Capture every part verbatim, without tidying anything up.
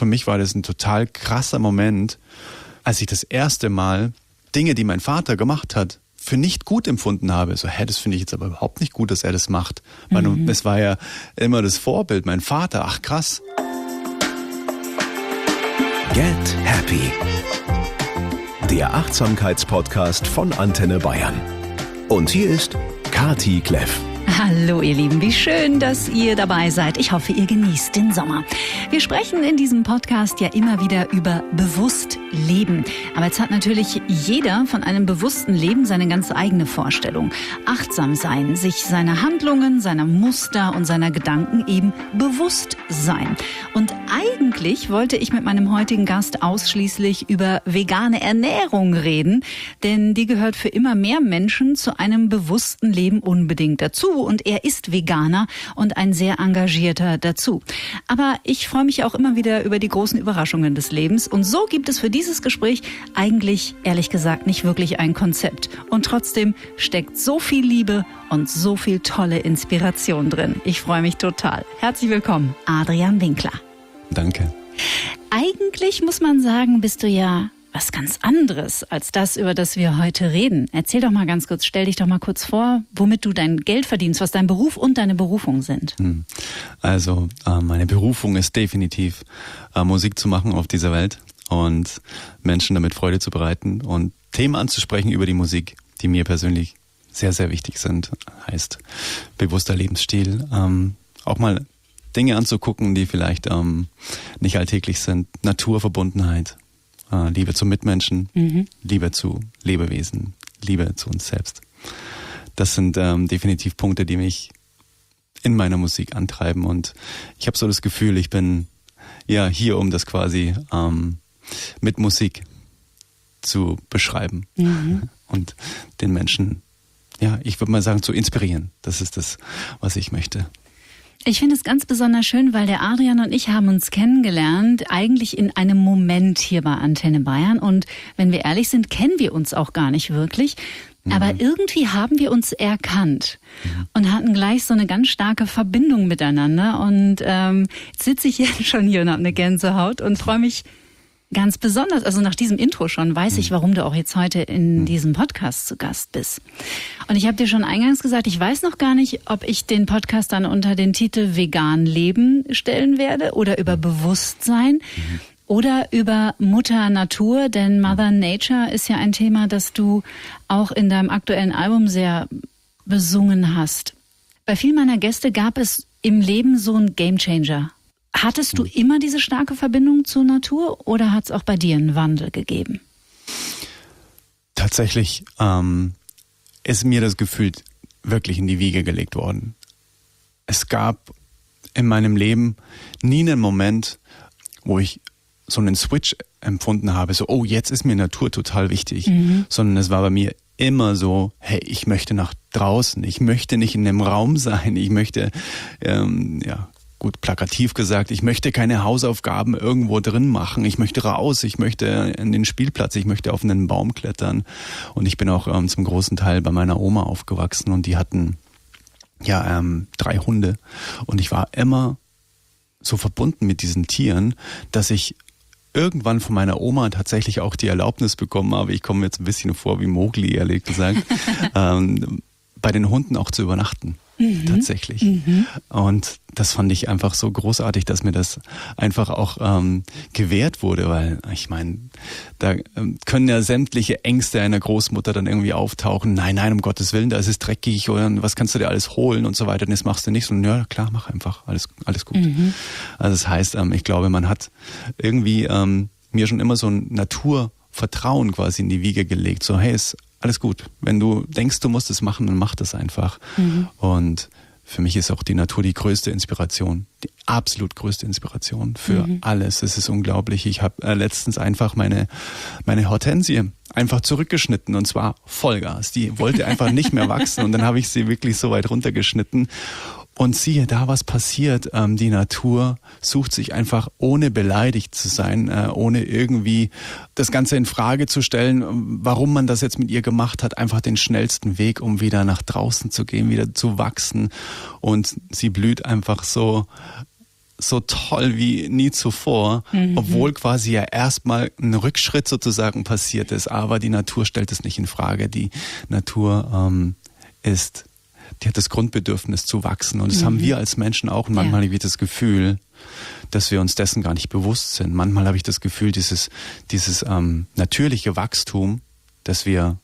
für mich war das ein total krasser Moment, als ich das erste Mal Dinge, die mein Vater gemacht hat, für nicht gut empfunden habe. So, hä, das finde ich jetzt aber überhaupt nicht gut, dass er das macht. Mhm. Es war ja immer das Vorbild, mein Vater. Ach, krass. Get Happy. Der Achtsamkeitspodcast von Antenne Bayern. Und hier ist Kati Kleff. Hallo ihr Lieben, wie schön, dass ihr dabei seid. Ich hoffe, ihr genießt den Sommer. Wir sprechen in diesem Podcast ja immer wieder über bewusst leben. Aber jetzt hat natürlich jeder von einem bewussten Leben seine ganz eigene Vorstellung. Achtsam sein, sich seiner Handlungen, seiner Muster und seiner Gedanken eben bewusst sein. Und eigentlich wollte ich mit meinem heutigen Gast ausschließlich über vegane Ernährung reden, denn die gehört für immer mehr Menschen zu einem bewussten Leben unbedingt dazu. Und er ist Veganer und ein sehr engagierter dazu. Aber ich freue mich auch immer wieder über die großen Überraschungen des Lebens. Und so gibt es für dieses Gespräch eigentlich, ehrlich gesagt, nicht wirklich ein Konzept. Und trotzdem steckt so viel Liebe und so viel tolle Inspiration drin. Ich freue mich total. Herzlich willkommen, Adrian Winkler. Danke. Eigentlich muss man sagen, bist du ja was ganz anderes als das, über das wir heute reden. Erzähl doch mal ganz kurz, stell dich doch mal kurz vor, womit du dein Geld verdienst, was dein Beruf und deine Berufung sind. Also äh, meine Berufung ist definitiv äh, Musik zu machen auf dieser Welt und Menschen damit Freude zu bereiten und Themen anzusprechen über die Musik, die mir persönlich sehr, sehr wichtig sind. Heißt bewusster Lebensstil, ähm, auch mal Dinge anzugucken, die vielleicht ähm, nicht alltäglich sind, Naturverbundenheit, Liebe zu Mitmenschen, mhm. Liebe zu Lebewesen, Liebe zu uns selbst. Das sind ähm, definitiv Punkte, die mich in meiner Musik antreiben. Und ich habe so das Gefühl, ich bin ja hier, um das quasi ähm, mit Musik zu beschreiben mhm. und den Menschen, ja, ich würde mal sagen, zu inspirieren. Das ist das, was ich möchte. Ich finde es ganz besonders schön, weil der Adrian und ich haben uns kennengelernt, eigentlich in einem Moment hier bei Antenne Bayern. Und wenn wir ehrlich sind, kennen wir uns auch gar nicht wirklich. Mhm. Aber irgendwie haben wir uns erkannt mhm. und hatten gleich so eine ganz starke Verbindung miteinander. Und ähm, jetzt sitze ich jetzt schon hier und habe eine Gänsehaut und freue mich ganz besonders, also nach diesem Intro schon, weiß ich, warum du auch jetzt heute in diesem Podcast zu Gast bist. Und ich habe dir schon eingangs gesagt, ich weiß noch gar nicht, ob ich den Podcast dann unter den Titel Vegan Leben stellen werde oder über Bewusstsein mhm. oder über Mutter Natur, denn Mother Nature ist ja ein Thema, das du auch in deinem aktuellen Album sehr besungen hast. Bei vielen meiner Gäste gab es im Leben so einen Gamechanger. Hattest du immer diese starke Verbindung zur Natur oder hat es auch bei dir einen Wandel gegeben? Tatsächlich ähm, ist mir das Gefühl wirklich in die Wiege gelegt worden. Es gab in meinem Leben nie einen Moment, wo ich so einen Switch empfunden habe, so, oh, jetzt ist mir Natur total wichtig, mhm. sondern es war bei mir immer so, hey, ich möchte nach draußen, ich möchte nicht in einem Raum sein, ich möchte, ähm, ja, gut plakativ gesagt, ich möchte keine Hausaufgaben irgendwo drin machen, ich möchte raus, ich möchte in den Spielplatz, ich möchte auf einen Baum klettern. Und ich bin auch ähm, zum großen Teil bei meiner Oma aufgewachsen und die hatten ja ähm, drei Hunde und ich war immer so verbunden mit diesen Tieren, dass ich irgendwann von meiner Oma tatsächlich auch die Erlaubnis bekommen habe, ich komme mir jetzt ein bisschen vor wie Mowgli, ehrlich gesagt, ähm, bei den Hunden auch zu übernachten. Mhm. Tatsächlich. Mhm. Und das fand ich einfach so großartig, dass mir das einfach auch ähm, gewährt wurde, weil ich meine, da ähm, können ja sämtliche Ängste einer Großmutter dann irgendwie auftauchen. Nein, nein, um Gottes Willen, da ist es dreckig oder was kannst du dir alles holen und so weiter. Und das machst du nicht. Und ja, klar, mach einfach. Alles, alles gut. Mhm. Also das heißt, ähm, ich glaube, man hat irgendwie ähm, mir schon immer so ein Naturvertrauen quasi in die Wiege gelegt. So, hey, ist alles gut. Wenn du denkst, du musst es machen, dann mach das einfach. Mhm. Und für mich ist auch die Natur die größte Inspiration, die absolut größte Inspiration für mhm. alles. Es ist unglaublich. Ich habe äh, letztens einfach meine meine Hortensie einfach zurückgeschnitten und zwar Vollgas. Die wollte einfach nicht mehr wachsen und dann habe ich sie wirklich so weit runtergeschnitten. Und siehe da, was passiert. Ähm, die Natur sucht sich einfach, ohne beleidigt zu sein, äh, ohne irgendwie das Ganze in Frage zu stellen, warum man das jetzt mit ihr gemacht hat, einfach den schnellsten Weg, um wieder nach draußen zu gehen, wieder zu wachsen. Und sie blüht einfach so, so toll wie nie zuvor, mhm. obwohl quasi ja erstmal ein Rückschritt sozusagen passiert ist. Aber die Natur stellt es nicht in Frage. Die Natur ähm, ist, die hat das Grundbedürfnis zu wachsen. Und das mhm. haben wir als Menschen auch. Und manchmal ja. habe ich das Gefühl, dass wir uns dessen gar nicht bewusst sind. Manchmal habe ich das Gefühl, dieses, dieses ähm, natürliche Wachstum, das wir,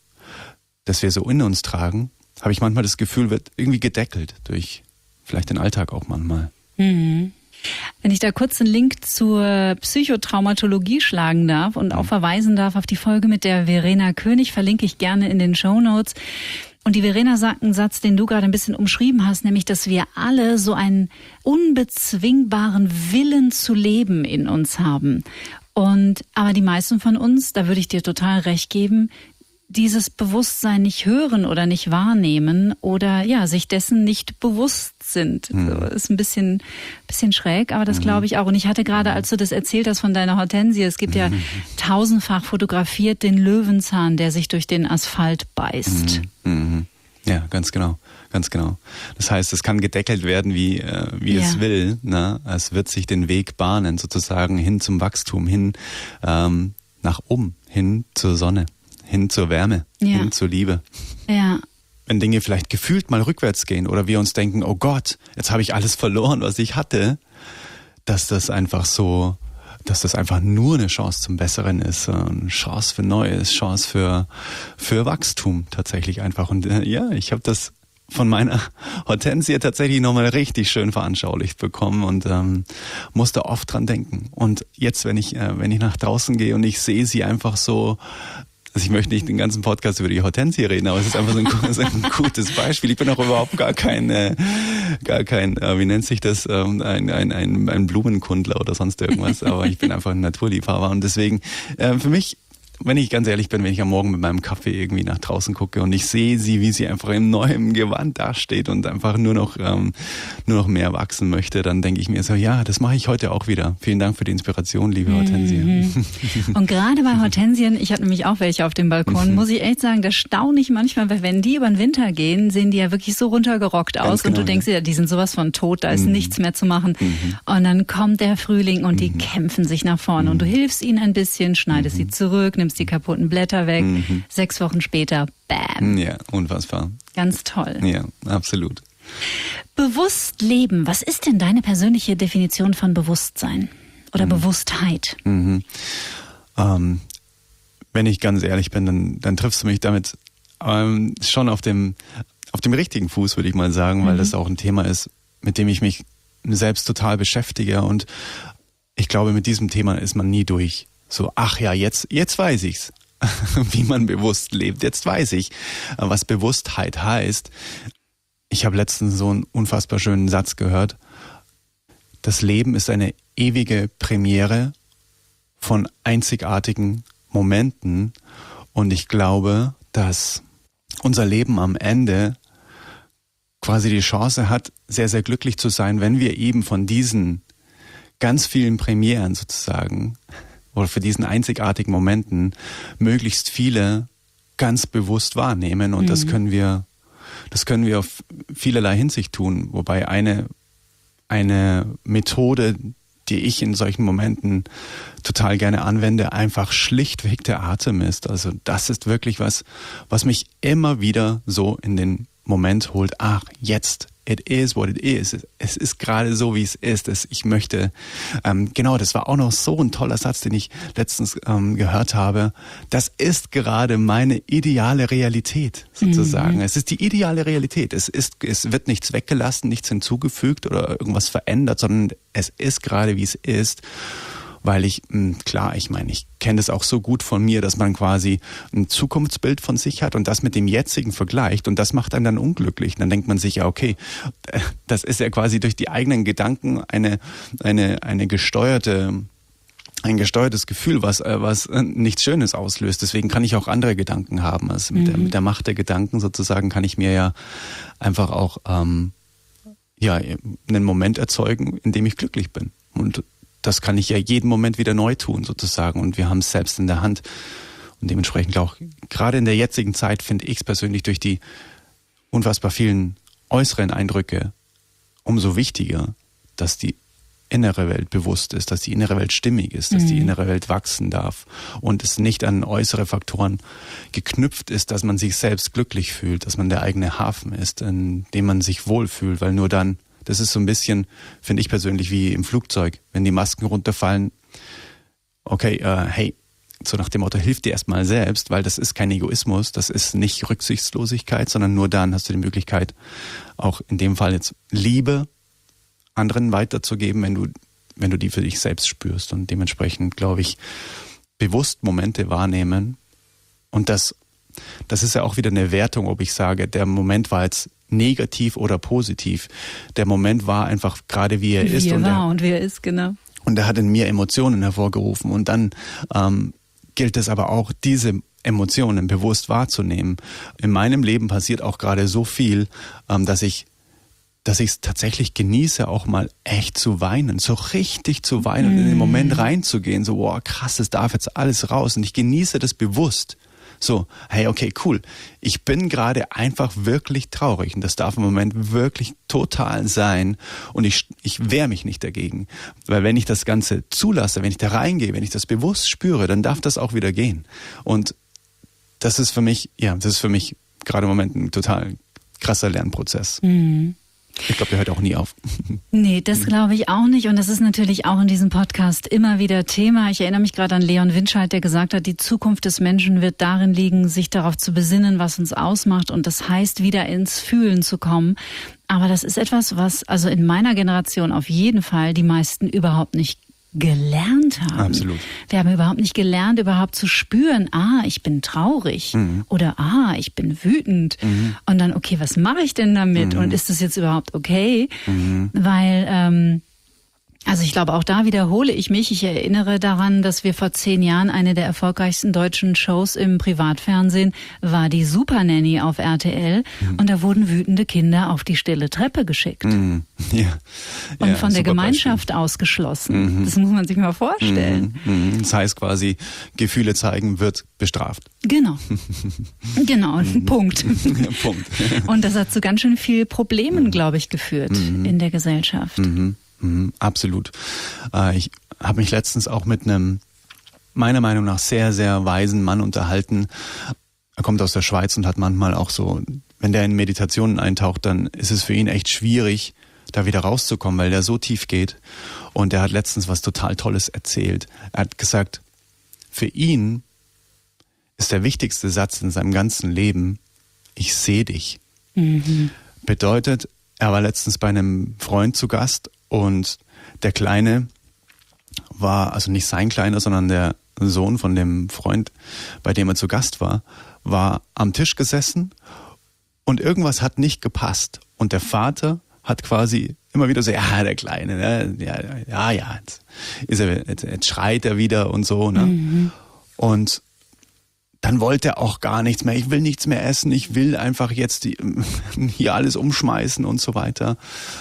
das wir so in uns tragen, habe ich manchmal das Gefühl, wird irgendwie gedeckelt durch vielleicht den Alltag auch manchmal. Mhm. Wenn ich da kurz einen Link zur Psychotraumatologie schlagen darf und auch verweisen darf auf die Folge mit der Verena König, verlinke ich gerne in den Shownotes. Und die Verena sagt einen Satz, den du gerade ein bisschen umschrieben hast, nämlich, dass wir alle so einen unbezwingbaren Willen zu leben in uns haben. Und aber die meisten von uns, da würde ich dir total recht geben, dieses Bewusstsein nicht hören oder nicht wahrnehmen oder ja sich dessen nicht bewusst sind. Mhm. So, ist ein bisschen bisschen schräg, aber das mhm. glaube ich auch. Und ich hatte gerade, als du das erzählt hast von deiner Hortensie, es gibt mhm. ja tausendfach fotografiert den Löwenzahn, der sich durch den Asphalt beißt. Mhm. Mhm. Ja, ganz genau, ganz genau. Das heißt, es kann gedeckelt werden, wie äh, wie ja. es will. Ne? Es wird sich den Weg bahnen, sozusagen hin zum Wachstum, hin ähm, nach oben, hin zur Sonne. Hin zur Wärme, ja. hin zur Liebe. Ja. Wenn Dinge vielleicht gefühlt mal rückwärts gehen oder wir uns denken, oh Gott, jetzt habe ich alles verloren, was ich hatte, dass das einfach so, dass das einfach nur eine Chance zum Besseren ist, eine Chance für Neues, Chance für für Wachstum tatsächlich einfach. Und äh, ja, ich habe das von meiner Hortensie tatsächlich nochmal richtig schön veranschaulicht bekommen und ähm, musste oft dran denken. Und jetzt, wenn ich äh, wenn ich nach draußen gehe und ich sehe sie einfach so. Also ich möchte nicht den ganzen Podcast über die Hortensie reden, aber es ist einfach so ein, so ein gutes Beispiel. Ich bin auch überhaupt gar kein, äh, gar kein, äh, wie nennt sich das, ähm, ein, ein, ein, ein Blumenkundler oder sonst irgendwas, aber ich bin einfach ein Naturliebhaber und deswegen äh, für mich, wenn ich ganz ehrlich bin, wenn ich am Morgen mit meinem Kaffee irgendwie nach draußen gucke und ich sehe sie, wie sie einfach im neuen Gewand dasteht und einfach nur noch ähm, nur noch mehr wachsen möchte, dann denke ich mir so, ja, das mache ich heute auch wieder. Vielen Dank für die Inspiration, liebe Hortensie. Mhm. Und gerade bei Hortensien, ich habe nämlich auch welche auf dem Balkon, muss ich echt sagen, das staune ich manchmal, weil wenn die über den Winter gehen, sehen die ja wirklich so runtergerockt aus. Ganz und genau, du denkst dir, ja, die sind sowas von tot, da ist mhm. nichts mehr zu machen. Mhm. Und dann kommt der Frühling und die mhm. kämpfen sich nach vorne mhm. und du hilfst ihnen ein bisschen, schneidest mhm. sie zurück, nimmst die kaputten Blätter weg. Mhm. Sechs Wochen später, bam. Ja, unfassbar. Ganz toll. Ja, absolut. Bewusst leben. Was ist denn deine persönliche Definition von Bewusstsein oder mhm. Bewusstheit? Mhm. Ähm, wenn ich ganz ehrlich bin, dann, dann triffst du mich damit ähm, schon auf dem, auf dem richtigen Fuß, würde ich mal sagen, weil mhm. das auch ein Thema ist, mit dem ich mich selbst total beschäftige und ich glaube, mit diesem Thema ist man nie durch. So, ach ja, jetzt, jetzt weiß ich's, wie man bewusst lebt. Jetzt weiß ich, was Bewusstheit heißt. Ich habe letztens so einen unfassbar schönen Satz gehört. Das Leben ist eine ewige Premiere von einzigartigen Momenten. Und ich glaube, dass unser Leben am Ende quasi die Chance hat, sehr, sehr glücklich zu sein, wenn wir eben von diesen ganz vielen Premieren sozusagen oder für diesen einzigartigen Momenten möglichst viele ganz bewusst wahrnehmen. Und mhm. das können wir, das können wir auf vielerlei Hinsicht tun. Wobei eine, eine Methode, die ich in solchen Momenten total gerne anwende, einfach schlichtweg der Atem ist. Also das ist wirklich was, was mich immer wieder so in den Moment holt. Ach, jetzt. It is what it is. Es ist gerade so, wie es ist. Es, ich möchte, ähm, genau, das war auch noch so ein toller Satz, den ich letztens ähm, gehört habe. Das ist gerade meine ideale Realität, sozusagen. Mhm. Es ist die ideale Realität. Es ist, es wird nichts weggelassen, nichts hinzugefügt oder irgendwas verändert, sondern es ist gerade, wie es ist. Weil ich, klar, ich meine, ich kenne das auch so gut von mir, dass man quasi ein Zukunftsbild von sich hat und das mit dem jetzigen vergleicht und das macht einen dann unglücklich. Dann denkt man sich ja, okay, das ist ja quasi durch die eigenen Gedanken eine, eine, eine gesteuerte, ein gesteuertes Gefühl, was, was nichts Schönes auslöst. Deswegen kann ich auch andere Gedanken haben. Also mit, mhm. der, mit der Macht der Gedanken sozusagen kann ich mir ja einfach auch, ähm, ja, einen Moment erzeugen, in dem ich glücklich bin. Und das kann ich ja jeden Moment wieder neu tun, sozusagen. Und wir haben es selbst in der Hand. Und dementsprechend auch, gerade in der jetzigen Zeit, finde ich es persönlich durch die unfassbar vielen äußeren Eindrücke umso wichtiger, dass die innere Welt bewusst ist, dass die innere Welt stimmig ist, dass mhm. die innere Welt wachsen darf und es nicht an äußere Faktoren geknüpft ist, dass man sich selbst glücklich fühlt, dass man der eigene Hafen ist, in dem man sich wohlfühlt, weil nur dann, das ist so ein bisschen, finde ich persönlich, wie im Flugzeug, wenn die Masken runterfallen, okay, äh, hey, so nach dem Motto, hilf dir erstmal selbst, weil das ist kein Egoismus, das ist nicht Rücksichtslosigkeit, sondern nur dann hast du die Möglichkeit, auch in dem Fall jetzt Liebe anderen weiterzugeben, wenn du, wenn du die für dich selbst spürst und dementsprechend, glaube ich, bewusst Momente wahrnehmen. Und das, das ist ja auch wieder eine Wertung, ob ich sage, der Moment war jetzt negativ oder positiv. Der Moment war einfach gerade wie er wie ist. Wie er und war der, und wie er ist, genau. Und er hat in mir Emotionen hervorgerufen und dann ähm, gilt es aber auch, diese Emotionen bewusst wahrzunehmen. In meinem Leben passiert auch gerade so viel, ähm, dass ich dass ich es tatsächlich genieße, auch mal echt zu weinen, so richtig zu weinen und in den Moment reinzugehen, so, wow, krass, es darf jetzt alles raus und ich genieße das bewusst. So, hey, okay, cool, ich bin gerade einfach wirklich traurig und das darf im Moment wirklich total sein und ich, ich wehre mich nicht dagegen, weil wenn ich das Ganze zulasse, wenn ich da reingehe, wenn ich das bewusst spüre, dann darf das auch wieder gehen und das ist für mich, ja, das ist für mich gerade im Moment ein total krasser Lernprozess. Mhm. Ich glaube, der hört auch nie auf. Nee, das glaube ich auch nicht. Und das ist natürlich auch in diesem Podcast immer wieder Thema. Ich erinnere mich gerade an Leon Winscheid, der gesagt hat, die Zukunft des Menschen wird darin liegen, sich darauf zu besinnen, was uns ausmacht. Und das heißt, wieder ins Fühlen zu kommen. Aber das ist etwas, was also in meiner Generation auf jeden Fall die meisten überhaupt nicht gelernt haben. Absolut. Wir haben überhaupt nicht gelernt, überhaupt zu spüren, ah, ich bin traurig mhm. oder ah, ich bin wütend mhm. und dann, okay, was mache ich denn damit mhm. und ist das jetzt überhaupt okay? Mhm. Weil, ähm, also ich glaube, auch da wiederhole ich mich. Ich erinnere daran, dass wir vor zehn Jahren eine der erfolgreichsten deutschen Shows im Privatfernsehen war die Super Nanny auf R T L mhm. und da wurden wütende Kinder auf die stille Treppe geschickt. Mhm. Ja. Und ja, von der Gemeinschaft Beispiel. ausgeschlossen. Mhm. Das muss man sich mal vorstellen. Mhm. Das heißt quasi, Gefühle zeigen wird bestraft. Genau. Genau, Punkt. Punkt. Und das hat zu ganz schön viel Problemen, glaube ich, geführt mhm. in der Gesellschaft. Mhm. Mhm, absolut. Äh, ich habe mich letztens auch mit einem, meiner Meinung nach, sehr, sehr weisen Mann unterhalten. Er kommt aus der Schweiz und hat manchmal auch so, wenn der in Meditationen eintaucht, dann ist es für ihn echt schwierig, da wieder rauszukommen, weil der so tief geht. Und er hat letztens was total Tolles erzählt. Er hat gesagt, für ihn ist der wichtigste Satz in seinem ganzen Leben, ich sehe dich. Mhm. Bedeutet, er war letztens bei einem Freund zu Gast und der Kleine war, also nicht sein Kleiner, sondern der Sohn von dem Freund, bei dem er zu Gast war, war am Tisch gesessen und irgendwas hat nicht gepasst. Und der Vater hat quasi immer wieder so, ja, der Kleine, ne? ja, ja, ja, jetzt, ist er, jetzt, jetzt schreit er wieder und so. Ne? Mhm. Und dann wollte er auch gar nichts mehr. Ich will nichts mehr essen. Ich will einfach jetzt die, hier alles umschmeißen und so weiter.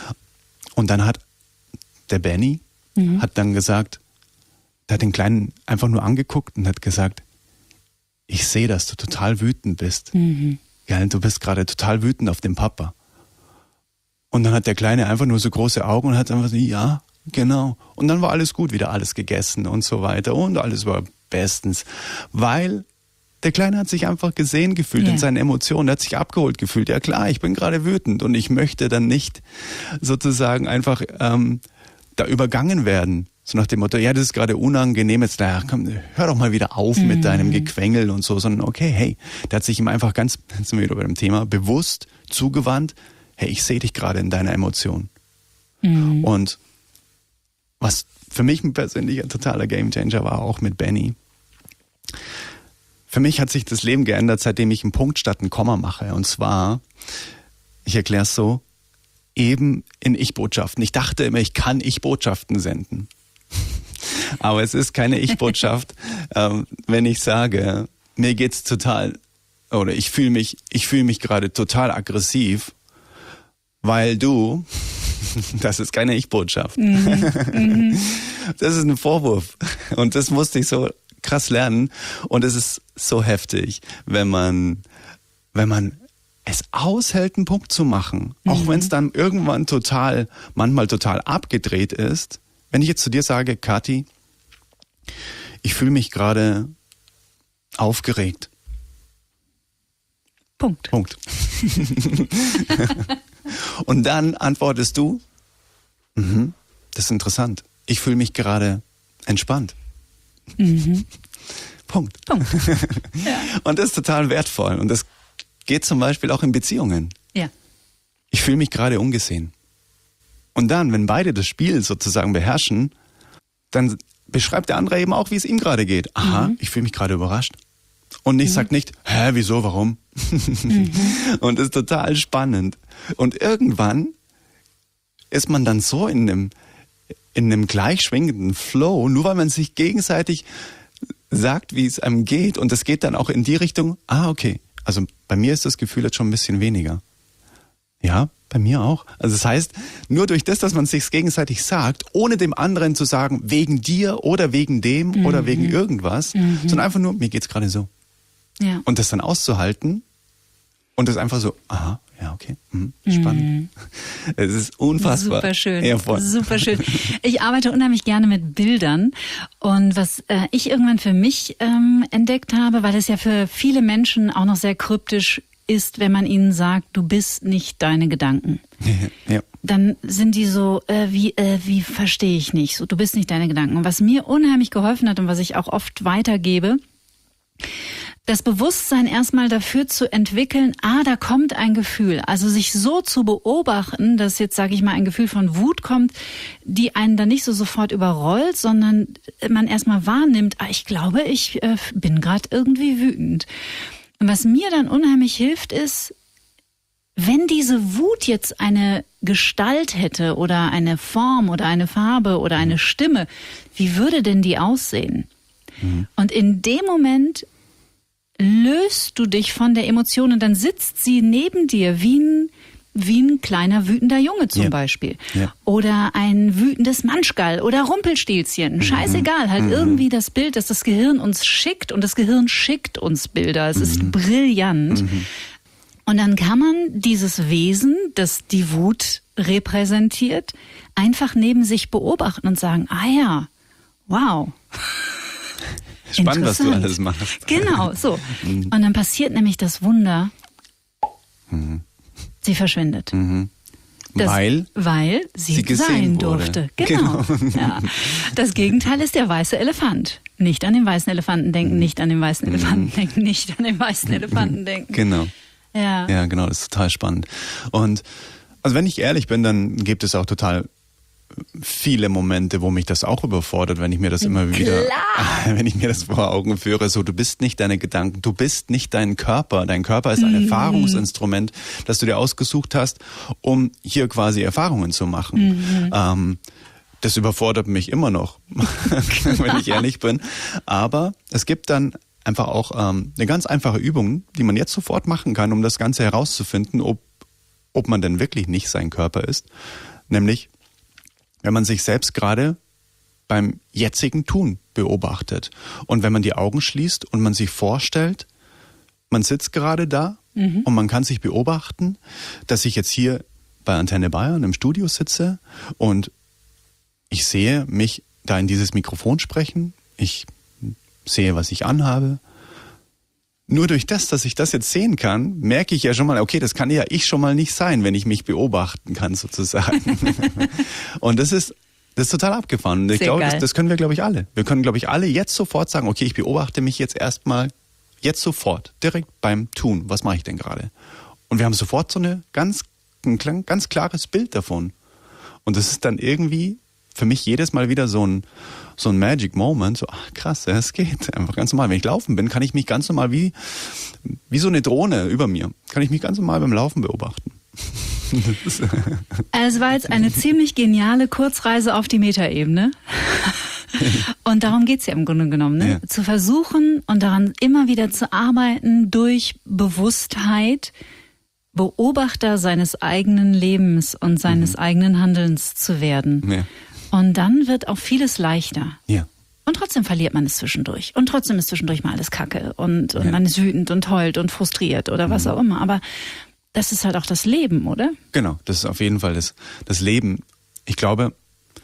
Und dann hat der Benny mhm. hat dann gesagt, der hat den Kleinen einfach nur angeguckt und hat gesagt, ich sehe, dass du total wütend bist. Mhm. Ja, du bist gerade total wütend auf den Papa. Und dann hat der Kleine einfach nur so große Augen und hat einfach so, ja, genau. Und dann war alles gut, wieder alles gegessen und so weiter. Und alles war bestens. Weil der Kleine hat sich einfach gesehen gefühlt yeah. in seinen Emotionen, er hat sich abgeholt gefühlt. Ja klar, ich bin gerade wütend und ich möchte dann nicht sozusagen einfach ähm, da übergangen werden. So nach dem Motto, ja, das ist gerade unangenehm, jetzt na, komm, hör doch mal wieder auf mm. mit deinem Gequengel und so, sondern okay, hey, der hat sich ihm einfach ganz, jetzt sind wir wieder bei dem Thema, bewusst zugewandt, hey, ich sehe dich gerade in deiner Emotion. Mm. Und was für mich ein persönlicher totaler Gamechanger war, auch mit Benny. Für mich hat sich das Leben geändert, seitdem ich einen Punkt statt ein Komma mache. Und zwar, ich erkläre es so, eben in Ich-Botschaften. Ich dachte immer, ich kann Ich-Botschaften senden. Aber es ist keine Ich-Botschaft, ähm, wenn ich sage, mir geht's total, oder ich fühle mich, ich fühle mich gerade total aggressiv, weil du, das ist keine Ich-Botschaft. Mhm. Das ist ein Vorwurf. Und das musste ich so krass lernen. Und es ist so heftig, wenn man, wenn man es aushält, einen Punkt zu machen, mhm. auch wenn es dann irgendwann total, manchmal total abgedreht ist, wenn ich jetzt zu dir sage, Kathi, ich fühle mich gerade aufgeregt. Punkt. Punkt. Und dann antwortest du, mhm, das ist interessant. Ich fühle mich gerade entspannt. Mhm. Punkt. Punkt. Ja. Und das ist total wertvoll. Und das geht zum Beispiel auch in Beziehungen. Ja. Ich fühle mich gerade ungesehen. Und dann, wenn beide das Spiel sozusagen beherrschen, dann beschreibt der andere eben auch, wie es ihm gerade geht. Aha, mhm. ich fühle mich gerade überrascht. Und ich mhm. sag nicht, hä, wieso, warum? Mhm. Und das ist total spannend. Und irgendwann ist man dann so in einem, in einem gleichschwingenden Flow, nur weil man sich gegenseitig sagt, wie es einem geht. Und das geht dann auch in die Richtung, ah, okay. Also bei mir ist das Gefühl jetzt schon ein bisschen weniger. Ja, bei mir auch. Also das heißt, nur durch das, dass man es sich gegenseitig sagt, ohne dem anderen zu sagen, wegen dir oder wegen dem mhm. oder wegen irgendwas, mhm. sondern einfach nur, mir geht's gerade so. Ja. Und das dann auszuhalten und das einfach so, aha, ja, okay, mhm, spannend. Mhm. Es ist unfassbar. Super schön, ja, voll. super schön. Ich arbeite unheimlich gerne mit Bildern und was äh, ich irgendwann für mich ähm, entdeckt habe, weil es ja für viele Menschen auch noch sehr kryptisch ist, wenn man ihnen sagt, du bist nicht deine Gedanken. Ja. Dann sind die so, äh, wie, äh, wie verstehe ich nicht, so, du bist nicht deine Gedanken. Und was mir unheimlich geholfen hat und was ich auch oft weitergebe, das Bewusstsein erstmal dafür zu entwickeln, ah, da kommt ein Gefühl. Also sich so zu beobachten, dass jetzt, sage ich mal, ein Gefühl von Wut kommt, die einen dann nicht so sofort überrollt, sondern man erstmal wahrnimmt, ah, ich glaube, ich äh, bin gerade irgendwie wütend. Und was mir dann unheimlich hilft, ist, wenn diese Wut jetzt eine Gestalt hätte oder eine Form oder eine Farbe oder eine Stimme, wie würde denn die aussehen? Mhm. Und in dem Moment löst du dich von der Emotion und dann sitzt sie neben dir wie ein, wie ein kleiner wütender Junge zum ja. Beispiel. Ja. Oder ein wütendes Manschgall oder Rumpelstilzchen. Scheißegal, halt mhm. irgendwie das Bild, das das Gehirn uns schickt und das Gehirn schickt uns Bilder. Es mhm. ist brillant. Mhm. Und dann kann man dieses Wesen, das die Wut repräsentiert, einfach neben sich beobachten und sagen, ah ja, wow. Spannend, was du alles machst. Genau, so. Und dann passiert nämlich das Wunder, mhm. sie verschwindet. Mhm. Das, weil? Weil sie, sie sein durfte. Genau. genau. Ja. Das Gegenteil ist der weiße Elefant. Nicht an den weißen Elefanten denken, mhm. nicht an den weißen Elefanten mhm. denken, nicht an den weißen Elefanten denken. Genau. Ja. Ja, genau, das ist total spannend. Und also wenn ich ehrlich bin, dann gibt es auch total viele Momente, wo mich das auch überfordert, wenn ich mir das immer wieder, Klar. wenn ich mir das vor Augen führe, so, du bist nicht deine Gedanken, du bist nicht dein Körper, dein Körper ist ein mm. Erfahrungsinstrument, das du dir ausgesucht hast, um hier quasi Erfahrungen zu machen. Mm. Ähm, das überfordert mich immer noch, wenn ich ehrlich bin, aber es gibt dann einfach auch ähm, eine ganz einfache Übung, die man jetzt sofort machen kann, um das Ganze herauszufinden, ob, ob man denn wirklich nicht sein Körper ist, nämlich wenn man sich selbst gerade beim jetzigen Tun beobachtet. Und wenn man die Augen schließt und man sich vorstellt, man sitzt gerade da mhm. und man kann sich beobachten, dass ich jetzt hier bei Antenne Bayern im Studio sitze und ich sehe mich da in dieses Mikrofon sprechen, ich sehe, was ich anhabe. Nur durch das, dass ich das jetzt sehen kann, merke ich ja schon mal, okay, das kann ja ich schon mal nicht sein, wenn ich mich beobachten kann sozusagen. Und das ist, das ist total abgefahren. Und ich glaube, das, das können wir, glaube ich, alle. Wir können, glaube ich, alle jetzt sofort sagen, okay, ich beobachte mich jetzt erstmal, jetzt sofort, direkt beim Tun. Was mache ich denn gerade? Und wir haben sofort so eine ganz, ein ganz klares Bild davon. Und das ist dann irgendwie für mich jedes Mal wieder so ein so ein Magic Moment, so ach krass, es geht einfach ganz normal. Wenn ich laufen bin, kann ich mich ganz normal wie wie so eine Drohne über mir, kann ich mich ganz normal beim Laufen beobachten. Es war jetzt eine ziemlich geniale Kurzreise auf die Metaebene. Und darum geht's ja im Grunde genommen, ne? Ja. Zu versuchen und daran immer wieder zu arbeiten, durch Bewusstheit Beobachter seines eigenen Lebens und seines mhm. eigenen Handelns zu werden. Ja. Und dann wird auch vieles leichter. Ja. Und trotzdem verliert man es zwischendurch. Und trotzdem ist zwischendurch mal alles Kacke. Und, und ja. man ist wütend und heult und frustriert oder was mhm. auch immer. Aber das ist halt auch das Leben, oder? Genau, das ist auf jeden Fall das, das Leben. Ich glaube,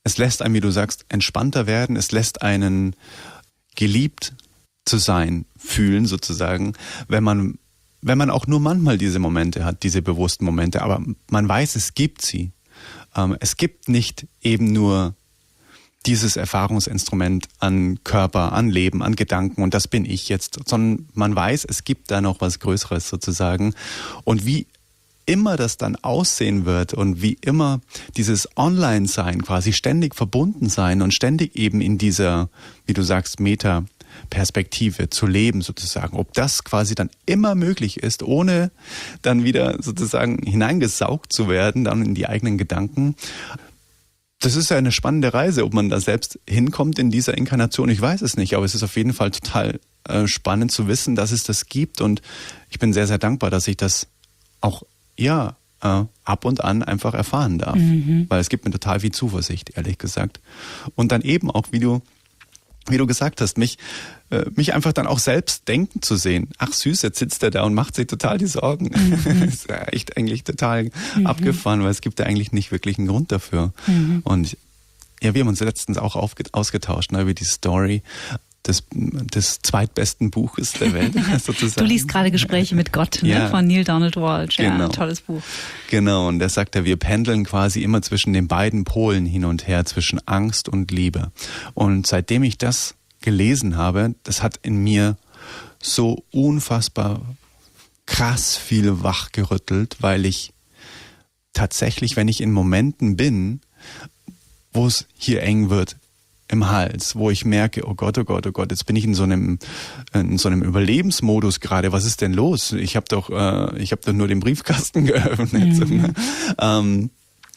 es lässt einen, wie du sagst, entspannter werden. Es lässt einen geliebt zu sein, fühlen sozusagen, wenn man, wenn man auch nur manchmal diese Momente hat, diese bewussten Momente. Aber man weiß, es gibt sie. Ähm, es gibt nicht eben nur dieses Erfahrungsinstrument an Körper, an Leben, an Gedanken und das bin ich jetzt, sondern man weiß, es gibt da noch was Größeres sozusagen. Und wie immer das dann aussehen wird und wie immer dieses Online-Sein, quasi ständig verbunden sein und ständig eben in dieser, wie du sagst, Meta-Perspektive zu leben sozusagen, ob das quasi dann immer möglich ist, ohne dann wieder sozusagen hineingesaugt zu werden, dann in die eigenen Gedanken. Das ist ja eine spannende Reise, ob man da selbst hinkommt in dieser Inkarnation. Ich weiß es nicht, aber es ist auf jeden Fall total äh, spannend zu wissen, dass es das gibt und ich bin sehr, sehr dankbar, dass ich das auch, ja, äh, ab und an einfach erfahren darf, mhm. weil es gibt mir total viel Zuversicht, ehrlich gesagt. Und dann eben auch, wie du wie du gesagt hast, mich, äh, mich einfach dann auch selbst denken zu sehen. Ach süß, jetzt sitzt er da und macht sich total die Sorgen. Mhm. Das ist ja echt eigentlich total mhm. abgefahren, weil es gibt ja eigentlich nicht wirklich einen Grund dafür. Mhm. Und ja, wir haben uns letztens auch aufge- ausgetauscht, ne, über die Story des, des zweitbesten Buches der Welt, sozusagen. Du liest gerade Gespräche mit Gott, ne, ja. von Neil Donald Walsch. Ja, genau. Ein tolles Buch. Genau, und da sagt er, wir pendeln quasi immer zwischen den beiden Polen hin und her, zwischen Angst und Liebe. Und seitdem ich das gelesen habe, das hat in mir so unfassbar krass viel wachgerüttelt, weil ich tatsächlich, wenn ich in Momenten bin, wo es hier eng wird, im Hals, wo ich merke, oh Gott, oh Gott, oh Gott, jetzt bin ich in so einem in so einem Überlebensmodus gerade. Was ist denn los? Ich habe doch, äh, ich habe doch nur den Briefkasten geöffnet. Mhm. ähm,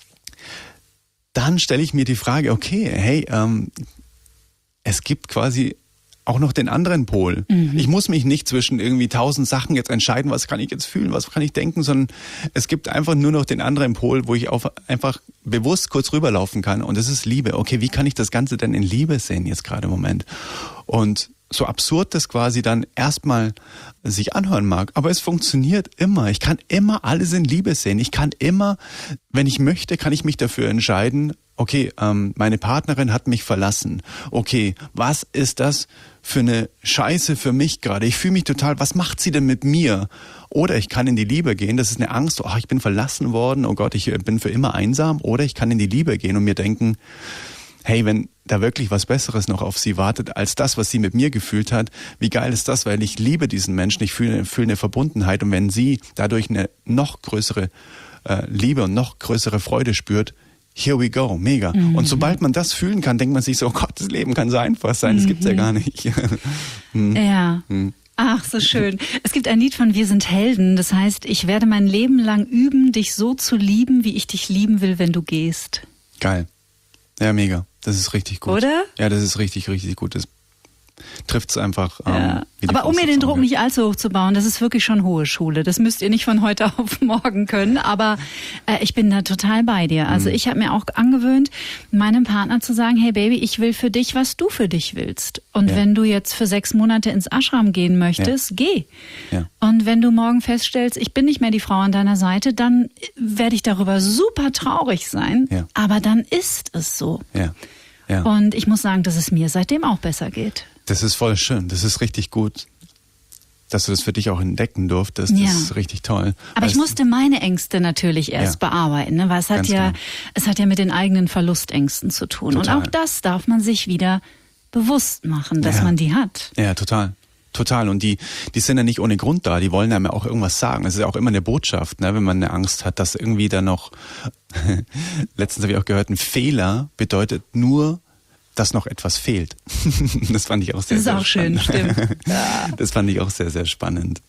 dann stelle ich mir die Frage, okay, hey, ähm, es gibt quasi auch noch den anderen Pol. Mhm. Ich muss mich nicht zwischen irgendwie tausend Sachen jetzt entscheiden, was kann ich jetzt fühlen, was kann ich denken, sondern es gibt einfach nur noch den anderen Pol, wo ich auf einfach bewusst kurz rüberlaufen kann und das ist Liebe. Okay, wie kann ich das Ganze denn in Liebe sehen jetzt gerade im Moment? Und so absurd das quasi dann erstmal sich anhören mag, aber es funktioniert immer. Ich kann immer alles in Liebe sehen. Ich kann immer, wenn ich möchte, kann ich mich dafür entscheiden, okay, ähm, meine Partnerin hat mich verlassen. Okay, was ist das für eine Scheiße für mich gerade? Ich fühle mich total, was macht sie denn mit mir? Oder ich kann in die Liebe gehen, das ist eine Angst, oh, ich bin verlassen worden, oh Gott, ich bin für immer einsam. Oder ich kann in die Liebe gehen und mir denken, hey, wenn da wirklich was Besseres noch auf sie wartet, als das, was sie mit mir gefühlt hat, wie geil ist das, weil ich liebe diesen Menschen, ich fühle, fühle eine Verbundenheit und wenn sie dadurch eine noch größere äh, Liebe und noch größere Freude spürt, here we go, mega. Mhm. Und sobald man das fühlen kann, denkt man sich so, oh Gott, das Leben kann so einfach sein, das mhm. gibt's ja gar nicht. hm. Ja. Hm. Ach, so schön. Es gibt ein Lied von Wir sind Helden, das heißt, ich werde mein Leben lang üben, dich so zu lieben, wie ich dich lieben will, wenn du gehst. Geil. Ja, mega. Das ist richtig gut. Oder? Ja, das ist richtig, richtig gut. Das trifft es einfach. Ja. Ähm, Aber um mir den Druck nicht allzu hoch zu bauen, das ist wirklich schon hohe Schule. Das müsst ihr nicht von heute auf morgen können. Aber äh, ich bin da total bei dir. Also mhm. ich habe mir auch angewöhnt, meinem Partner zu sagen, hey Baby, ich will für dich, was du für dich willst. Und ja. wenn du jetzt für sechs Monate ins Ashram gehen möchtest, ja. geh. Ja. Und wenn du morgen feststellst, ich bin nicht mehr die Frau an deiner Seite, dann werde ich darüber super traurig sein. Ja. Aber dann ist es so. Ja. Ja. Und ich muss sagen, dass es mir seitdem auch besser geht. Das ist voll schön. Das ist richtig gut, dass du das für dich auch entdecken durftest. Das ja. ist richtig toll. Aber ich musste meine Ängste natürlich erst ja. bearbeiten, ne? Weil es hat ja, klar. es hat ja mit den eigenen Verlustängsten zu tun. Total. Und auch das darf man sich wieder bewusst machen, dass ja. man die hat. Ja, total. Total. Und die, die sind ja nicht ohne Grund da. Die wollen einem ja auch irgendwas sagen. Es ist ja auch immer eine Botschaft, ne? Wenn man eine Angst hat, dass irgendwie da noch, letztens habe ich auch gehört, ein Fehler bedeutet nur, dass noch etwas fehlt. Das fand ich auch sehr, sehr spannend. Das ist auch schön, stimmt. Ja. Das fand ich auch sehr, sehr spannend.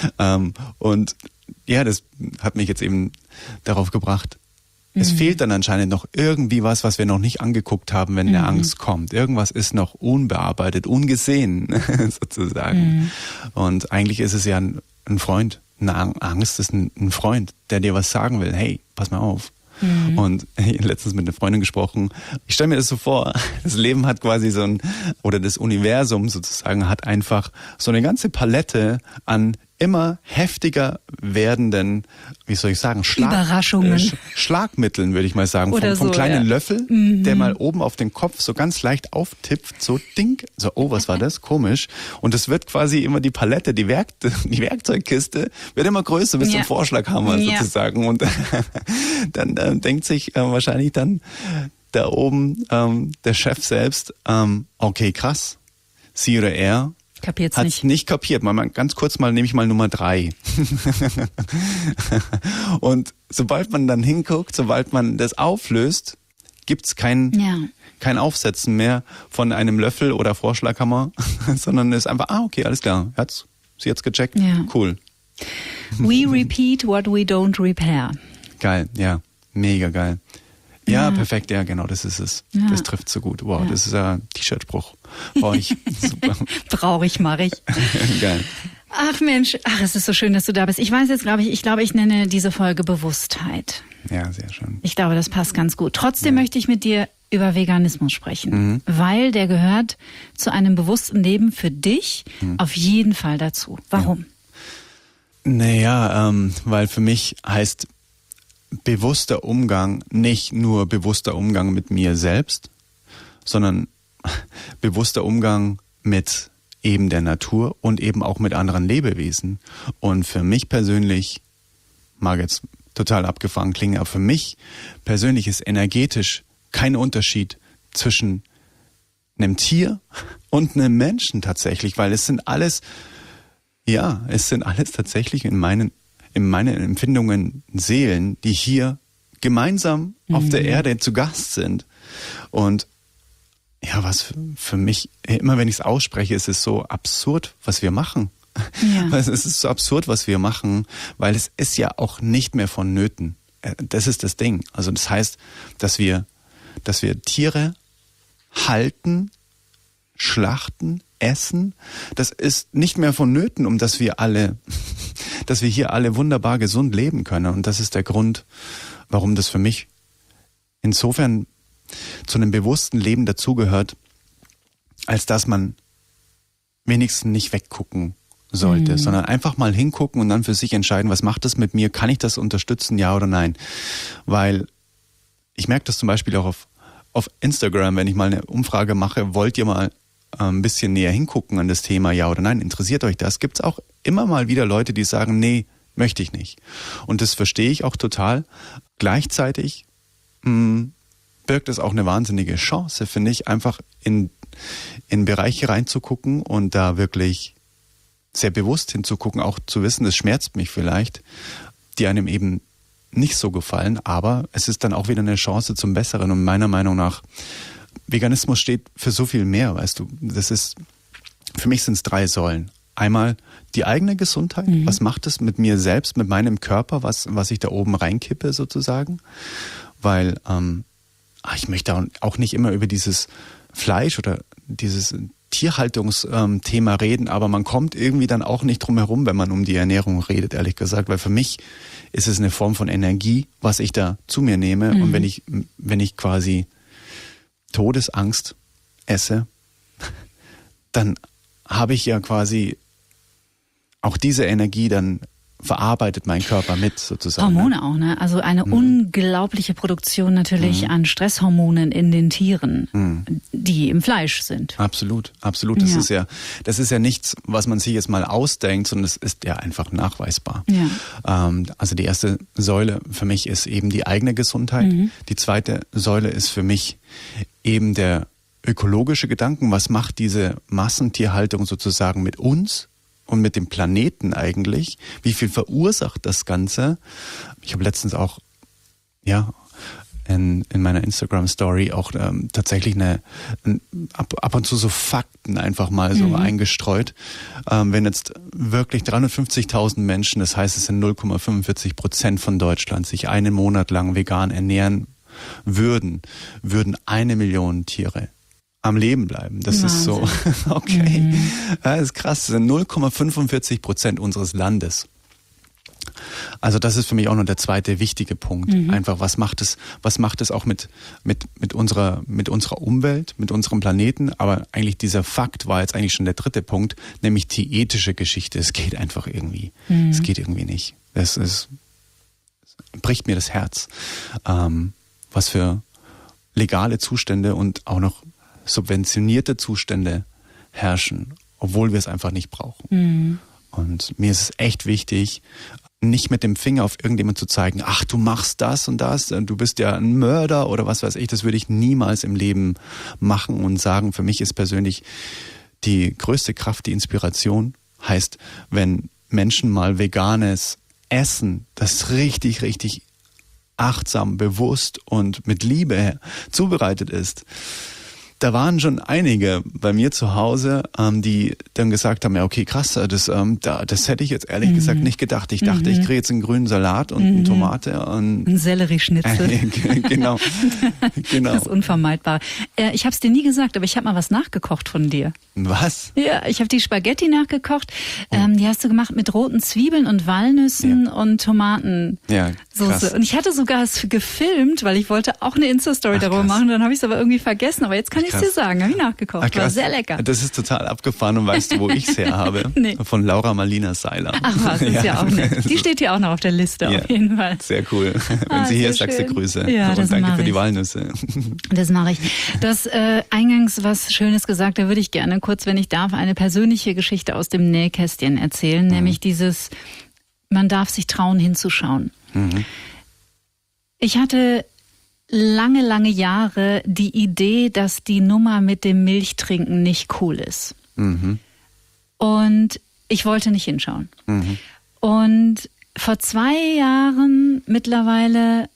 Und ja, das hat mich jetzt eben darauf gebracht, es mhm. fehlt dann anscheinend noch irgendwie was, was wir noch nicht angeguckt haben, wenn mhm. eine Angst kommt. Irgendwas ist noch unbearbeitet, ungesehen sozusagen. Mhm. Und eigentlich ist es ja ein, ein Freund. Eine Angst ist ein, ein Freund, der dir was sagen will. Hey, pass mal auf. Mhm. Und ich habe letztens mit einer Freundin gesprochen. Ich stelle mir das so vor, das Leben hat quasi so ein, oder das Universum sozusagen hat einfach so eine ganze Palette an immer heftiger werdenden, wie soll ich sagen, Schlag, Überraschungen. Äh, Sch- Schlagmitteln, würde ich mal sagen, vom, Oder vom so, kleinen ja. Löffel, Mhm. der mal oben auf den Kopf so ganz leicht auftippt, so ding, so, oh, was war das? Komisch. Und es wird quasi immer die Palette, die, Werk die Werkzeugkiste wird immer größer bis Ja. zum Vorschlaghammer Ja. sozusagen. Und dann äh, denkt sich äh, wahrscheinlich dann da oben ähm, der Chef selbst, ähm, okay, krass, sie oder er Kapiert's hat nicht. es nicht kapiert. Mal, mal ganz kurz mal nehme ich mal Nummer drei. Und sobald man dann hinguckt, sobald man das auflöst, gibt's kein, Ja. kein Aufsetzen mehr von einem Löffel oder Vorschlaghammer, sondern es ist einfach, ah, okay, alles klar, hat's sie jetzt gecheckt, Ja. cool. We repeat what we don't repair. Geil, ja, mega geil. Ja, Ja. perfekt, ja, genau, das ist es. Ja. Das trifft so gut. Wow, Ja. das ist ein T-Shirt-Spruch. Brauche ich. Super. Brauche ich, mache ich. Geil. Ach Mensch, ach, es ist so schön, dass du da bist. Ich weiß jetzt, glaube ich, ich glaube, ich nenne diese Folge Bewusstheit. Ja, sehr schön. Ich glaube, das passt ganz gut. Trotzdem Ja. möchte ich mit dir über Veganismus sprechen, Mhm. weil der gehört zu einem bewussten Leben für dich Mhm. auf jeden Fall dazu. Warum? Naja, ähm, weil für mich heißt bewusster Umgang nicht nur bewusster Umgang mit mir selbst, sondern bewusster Umgang mit eben der Natur und eben auch mit anderen Lebewesen. Und für mich persönlich, mag jetzt total abgefahren klingen, aber für mich persönlich ist energetisch kein Unterschied zwischen einem Tier und einem Menschen tatsächlich, weil es sind alles, ja, es sind alles tatsächlich in meinen, in meinen Empfindungen Seelen, die hier gemeinsam mhm. auf der Erde zu Gast sind. Und ja, was für mich, immer wenn ich es ausspreche, ist es so absurd, was wir machen. Ja. Es ist so absurd, was wir machen, weil es ist ja auch nicht mehr vonnöten. Das ist das Ding. Also das heißt, dass wir, dass wir Tiere halten, schlachten, essen, das ist nicht mehr vonnöten, um dass wir alle, dass wir hier alle wunderbar gesund leben können. Und das ist der Grund, warum das für mich insofern zu einem bewussten Leben dazugehört, als dass man wenigstens nicht weggucken sollte, mhm. sondern einfach mal hingucken und dann für sich entscheiden, was macht das mit mir? Kann ich das unterstützen, ja oder nein? Weil ich merke das zum Beispiel auch auf, auf Instagram, wenn ich mal eine Umfrage mache, wollt ihr mal ein bisschen näher hingucken an das Thema, ja oder nein, interessiert euch das? Gibt es auch immer mal wieder Leute, die sagen, nee, möchte ich nicht. Und das verstehe ich auch total. Gleichzeitig mh, birgt es auch eine wahnsinnige Chance, finde ich, einfach in, in Bereiche reinzugucken und da wirklich sehr bewusst hinzugucken, auch zu wissen, das schmerzt mich vielleicht, die einem eben nicht so gefallen, aber es ist dann auch wieder eine Chance zum Besseren und meiner Meinung nach Veganismus steht für so viel mehr, weißt du. Das ist, für mich sind es drei Säulen. Einmal die eigene Gesundheit. Mhm. Was macht es mit mir selbst, mit meinem Körper, was, was ich da oben reinkippe sozusagen? Weil ähm, ich möchte auch nicht immer über dieses Fleisch oder dieses Tierhaltungsthema ähm, reden, aber man kommt irgendwie dann auch nicht drum herum, wenn man um die Ernährung redet, ehrlich gesagt. Weil für mich ist es eine Form von Energie, was ich da zu mir nehme. Mhm. Und wenn ich, wenn ich quasi Todesangst esse, dann habe ich ja quasi auch diese Energie dann verarbeitet mein Körper mit sozusagen. Hormone auch, ne? Also eine mhm. unglaubliche Produktion natürlich mhm. an Stresshormonen in den Tieren, mhm. die im Fleisch sind. Absolut, absolut. Das ja. ist ja, das ist ja nichts, was man sich jetzt mal ausdenkt, sondern es ist ja einfach nachweisbar. Ja. Ähm, also die erste Säule für mich ist eben die eigene Gesundheit. Mhm. Die zweite Säule ist für mich eben der ökologische Gedanken. Was macht diese Massentierhaltung sozusagen mit uns? Und mit dem Planeten eigentlich, wie viel verursacht das Ganze? Ich habe letztens auch, ja, in, in meiner Instagram-Story auch ähm, tatsächlich eine, ein, ab, ab und zu so Fakten einfach mal so mhm. eingestreut. Ähm, wenn jetzt wirklich dreihundertfünfzigtausend Menschen, das heißt es sind null Komma fünfundvierzig Prozent von Deutschland, sich einen Monat lang vegan ernähren würden, würden eine Million Tiere am Leben bleiben. Das Wahnsinn. Ist so, okay. Mhm. Ja, das ist krass. Das sind null Komma fünfundvierzig Prozent unseres Landes. Also das ist für mich auch noch der zweite wichtige Punkt. Mhm. Einfach, was macht es, was macht es auch mit, mit, mit unserer, mit unserer Umwelt, mit unserem Planeten? Aber eigentlich dieser Fakt war jetzt eigentlich schon der dritte Punkt, nämlich die ethische Geschichte. Es geht einfach irgendwie. Mhm. Es geht irgendwie nicht. Es ist, es bricht mir das Herz. Ähm, was für legale Zustände und auch noch subventionierte Zustände herrschen, obwohl wir es einfach nicht brauchen. Mhm. Und mir ist es echt wichtig, nicht mit dem Finger auf irgendjemand zu zeigen, ach, du machst das und das, du bist ja ein Mörder oder was weiß ich. Das würde ich niemals im Leben machen und sagen. Für mich ist persönlich die größte Kraft die Inspiration. Heißt, wenn Menschen mal veganes Essen, das richtig, richtig achtsam, bewusst und mit Liebe zubereitet ist. Da waren schon einige bei mir zu Hause, ähm, die dann gesagt haben, ja okay, krass, das, ähm, da, das hätte ich jetzt ehrlich mhm. gesagt nicht gedacht. Ich dachte, mhm. ich kriege jetzt einen grünen Salat und mhm. eine Tomate. Und ein Sellerieschnitzel. Äh, genau, genau. Das ist unvermeidbar. Äh, ich habe es dir nie gesagt, aber ich habe mal was nachgekocht von dir. Was? Ja, ich habe die Spaghetti nachgekocht. Oh. Ähm, die hast du gemacht mit roten Zwiebeln und Walnüssen ja. und Tomaten. Ja, krass. Und ich hatte sogar es gefilmt, weil ich wollte auch eine Insta-Story Ach, darüber krass. machen. Dann habe ich es aber irgendwie vergessen. Aber jetzt kann ich es dir sagen. Habe ich nachgekocht. Ach, war sehr lecker. Das ist total abgefahren. Und weißt du, wo ich es her habe? Nee. Von Laura Marlina Seiler. Ach was, das ist ja, ja auch nett. Die steht hier auch noch auf der Liste ja. auf jeden Fall. Sehr cool. Wenn ah, sie hier ist, sagst du Grüße. Ja, und das danke für ich. die Walnüsse. Das mache ich. Du hast äh, eingangs was Schönes gesagt. Da würde ich gerne kurz, wenn ich darf, eine persönliche Geschichte aus dem Nähkästchen erzählen. Mhm. Nämlich dieses, man darf sich trauen, hinzuschauen. Mhm. Ich hatte lange, lange Jahre die Idee, dass die Nummer mit dem Milchtrinken nicht cool ist. Mhm. Und ich wollte nicht hinschauen. Mhm. Und vor zwei Jahren mittlerweile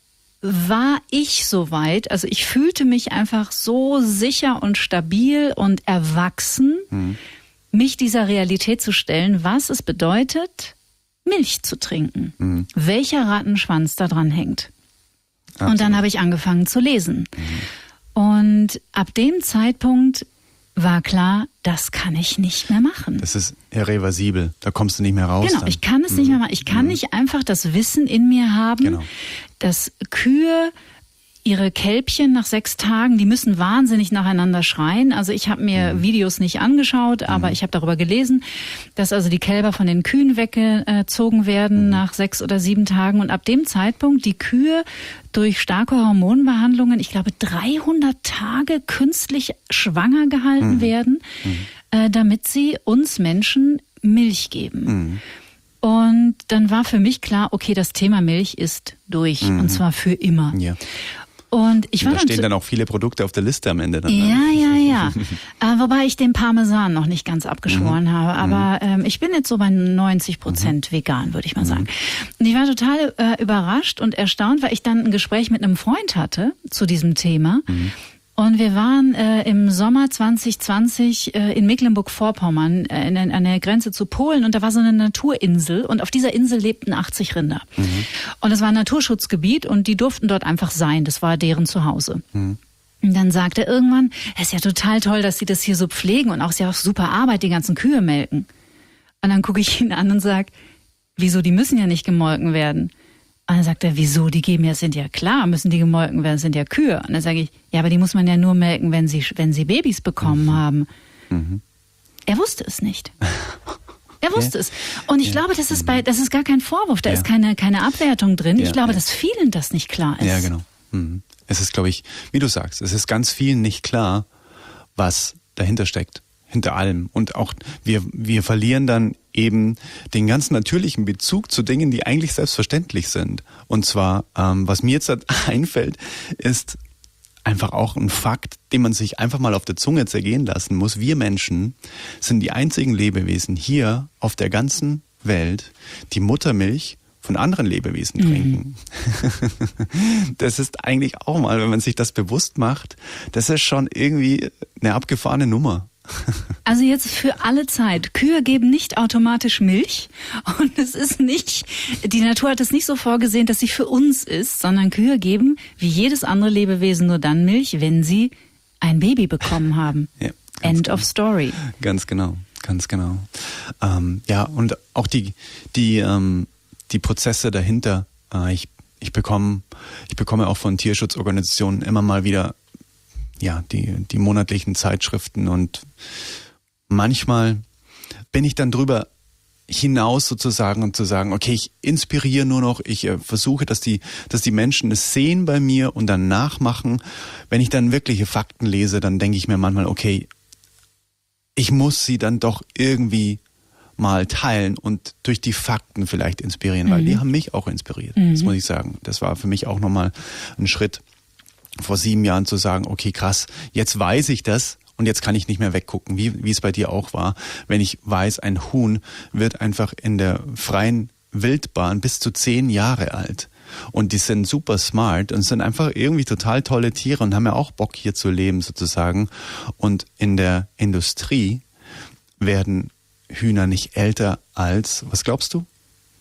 war ich soweit, also ich fühlte mich einfach so sicher und stabil und erwachsen, mhm. mich dieser Realität zu stellen, was es bedeutet, Milch zu trinken. Mhm. Welcher Rattenschwanz da dran hängt. Absolut. Und dann habe ich angefangen zu lesen. Mhm. Und ab dem Zeitpunkt war klar, das kann ich nicht mehr machen. Das ist irreversibel, da kommst du nicht mehr raus. Genau, dann. ich kann es mhm. nicht mehr machen. Ich kann mhm. nicht einfach das Wissen in mir haben, genau. dass Kühe ihre Kälbchen nach sechs Tagen, die müssen wahnsinnig nacheinander schreien. Also ich habe mir mhm. Videos nicht angeschaut, aber mhm. ich habe darüber gelesen, dass also die Kälber von den Kühen weggezogen werden mhm. nach sechs oder sieben Tagen. Und ab dem Zeitpunkt die Kühe durch starke Hormonbehandlungen, ich glaube dreihundert Tage künstlich schwanger gehalten mhm. werden, mhm. Äh, damit sie uns Menschen Milch geben. Mhm. Und dann war für mich klar, okay, das Thema Milch ist durch. Mhm. Und zwar für immer. Ja. Und ich war da dann stehen dann auch viele Produkte auf der Liste am Ende. Dann, ja, ja, ja. äh, wobei ich den Parmesan noch nicht ganz abgeschworen mhm. habe. Aber ähm, ich bin jetzt so bei neunzig Prozent mhm. vegan, würde ich mal sagen. Und ich war total äh, überrascht und erstaunt, weil ich dann ein Gespräch mit einem Freund hatte zu diesem Thema. Mhm. Und wir waren äh, im Sommer zwanzig zwanzig äh, in Mecklenburg-Vorpommern äh, in, an der Grenze zu Polen und da war so eine Naturinsel und auf dieser Insel lebten achtzig Rinder. Mhm. Und es war ein Naturschutzgebiet und die durften dort einfach sein. Das war deren Zuhause. Mhm. Und dann sagte er irgendwann, es ist ja total toll, dass sie das hier so pflegen und auch ist ja auch super Arbeit, die ganzen Kühe melken. Und dann gucke ich ihn an und sage, wieso, die müssen ja nicht gemolken werden. Und dann sagt er, wieso, die geben ja, sind ja klar, müssen die gemolken werden, sind ja Kühe. Und dann sage ich, ja, aber die muss man ja nur melken, wenn sie, wenn sie Babys bekommen mhm. haben. Mhm. Er wusste es nicht. Er wusste ja. es. Und ich ja. glaube, das ist bei, das ist gar kein Vorwurf, da ja. ist keine, keine Abwertung drin. Ja. Ich glaube, ja. dass vielen das nicht klar ist. Ja, genau. Mhm. Es ist, glaube ich, wie du sagst, es ist ganz vielen nicht klar, was dahinter steckt. Hinter allem. Und auch wir, wir verlieren dann eben den ganz natürlichen Bezug zu Dingen, die eigentlich selbstverständlich sind. Und zwar, ähm, was mir jetzt einfällt, ist einfach auch ein Fakt, den man sich einfach mal auf der Zunge zergehen lassen muss. Wir Menschen sind die einzigen Lebewesen hier auf der ganzen Welt, die Muttermilch von anderen Lebewesen trinken. Mhm. Das ist eigentlich auch mal, wenn man sich das bewusst macht, das ist schon irgendwie eine abgefahrene Nummer. Also jetzt für alle Zeit. Kühe geben nicht automatisch Milch und es ist nicht, die Natur hat es nicht so vorgesehen, dass sie für uns ist, sondern Kühe geben wie jedes andere Lebewesen nur dann Milch, wenn sie ein Baby bekommen haben. Ja, End genau. of story. Ganz genau, ganz genau. Ähm, ja, und auch die, die, ähm, die Prozesse dahinter. Äh, ich, ich bekomme, ich bekomme auch von Tierschutzorganisationen immer mal wieder, ja, die, die monatlichen Zeitschriften und manchmal bin ich dann drüber hinaus sozusagen und zu sagen, okay, ich inspiriere nur noch, ich äh, versuche, dass die, dass die Menschen es sehen bei mir und dann nachmachen. Wenn ich dann wirkliche Fakten lese, dann denke ich mir manchmal, okay, ich muss sie dann doch irgendwie mal teilen und durch die Fakten vielleicht inspirieren, mhm. weil die haben mich auch inspiriert, mhm. das muss ich sagen. Das war für mich auch nochmal ein Schritt vor sieben Jahren zu sagen, okay, krass, jetzt weiß ich das. Und jetzt kann ich nicht mehr weggucken, wie, wie es bei dir auch war. Wenn ich weiß, ein Huhn wird einfach in der freien Wildbahn bis zu zehn Jahre alt. Und die sind super smart und sind einfach irgendwie total tolle Tiere und haben ja auch Bock, hier zu leben sozusagen. Und in der Industrie werden Hühner nicht älter als, was glaubst du?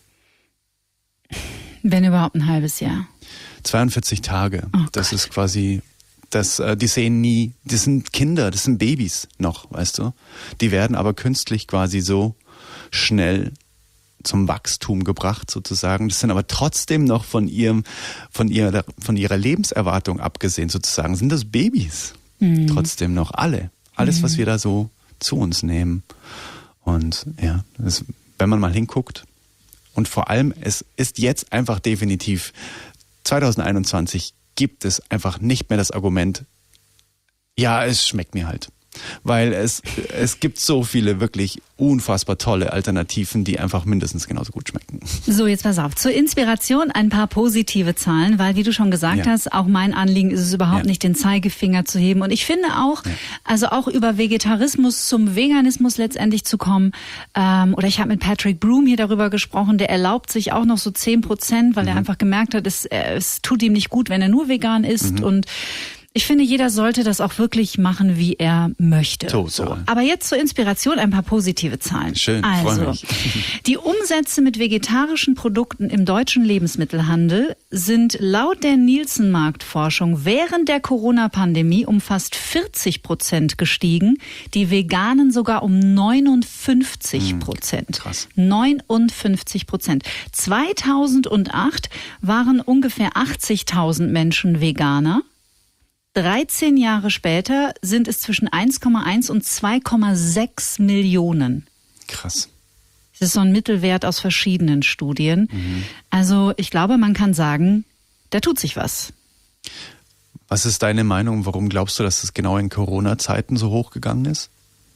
Wenn überhaupt ein halbes Jahr. zweiundvierzig Tage. Oh das Gott. ist quasi... Das, äh, die sehen nie, das sind Kinder, das sind Babys noch, weißt du. Die werden aber künstlich quasi so schnell zum Wachstum gebracht sozusagen. Das sind aber trotzdem noch von ihrem, von ihrer, von ihrer Lebenserwartung abgesehen sozusagen, sind das Babys. Mhm. Trotzdem noch alle. Alles, mhm. was wir da so zu uns nehmen. Und ja, das, wenn man mal hinguckt und vor allem, es ist jetzt einfach definitiv zwanzig einundzwanzig gibt es einfach nicht mehr das Argument, ja, es schmeckt mir halt. Weil es, es gibt so viele wirklich unfassbar tolle Alternativen, die einfach mindestens genauso gut schmecken. So, jetzt pass auf. Zur Inspiration ein paar positive Zahlen, weil wie du schon gesagt ja. hast, auch mein Anliegen ist es überhaupt ja. nicht, den Zeigefinger zu heben. Und ich finde auch, ja. also auch über Vegetarismus zum Veganismus letztendlich zu kommen, ähm, oder ich habe mit Patrick Broom hier darüber gesprochen, der erlaubt sich auch noch so zehn Prozent, weil mhm. er einfach gemerkt hat, es, es tut ihm nicht gut, wenn er nur vegan isst. Mhm. Und ich finde, jeder sollte das auch wirklich machen, wie er möchte. Total. So. Aber jetzt zur Inspiration ein paar positive Zahlen. Schön, also, freue mich. Die Umsätze mit vegetarischen Produkten im deutschen Lebensmittelhandel sind laut der Nielsen-Marktforschung während der Corona-Pandemie um fast vierzig Prozent gestiegen, die veganen sogar um neunundfünfzig Prozent. Hm, krass. neunundfünfzig Prozent. zweitausendacht waren ungefähr achtzigtausend Menschen Veganer. dreizehn Jahre später sind es zwischen eins Komma eins und zwei Komma sechs Millionen. Krass. Das ist so ein Mittelwert aus verschiedenen Studien. Mhm. Also ich glaube, man kann sagen, da tut sich was. Was ist deine Meinung? Warum glaubst du, dass es genau in Corona-Zeiten so hochgegangen ist?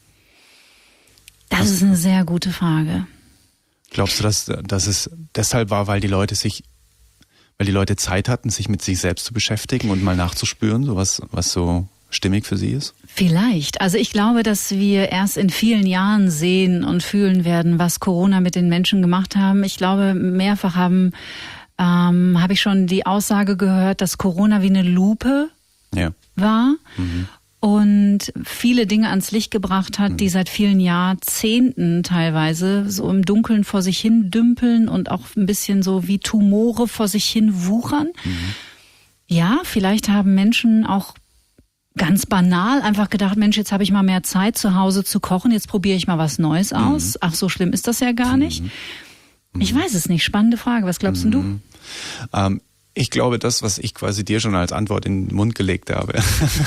Das was, ist eine sehr gute Frage. Glaubst du, dass, dass es deshalb war, weil die Leute sich Weil die Leute Zeit hatten, sich mit sich selbst zu beschäftigen und mal nachzuspüren, so was, was so stimmig für sie ist? Vielleicht. Also ich glaube, dass wir erst in vielen Jahren sehen und fühlen werden, was Corona mit den Menschen gemacht haben. Ich glaube, mehrfach haben, ähm, habe ich schon die Aussage gehört, dass Corona wie eine Lupe ja. war. Mhm. Und viele Dinge ans Licht gebracht hat, die seit vielen Jahrzehnten teilweise so im Dunkeln vor sich hin dümpeln und auch ein bisschen so wie Tumore vor sich hin wuchern. Mhm. Ja, vielleicht haben Menschen auch ganz banal einfach gedacht, Mensch, jetzt habe ich mal mehr Zeit zu Hause zu kochen, jetzt probiere ich mal was Neues aus. Mhm. Ach, so schlimm ist das ja gar nicht. Mhm. Ich weiß es nicht. Spannende Frage. Was glaubst mhm. du? Ähm, Ich glaube, das, was ich quasi dir schon als Antwort in den Mund gelegt habe.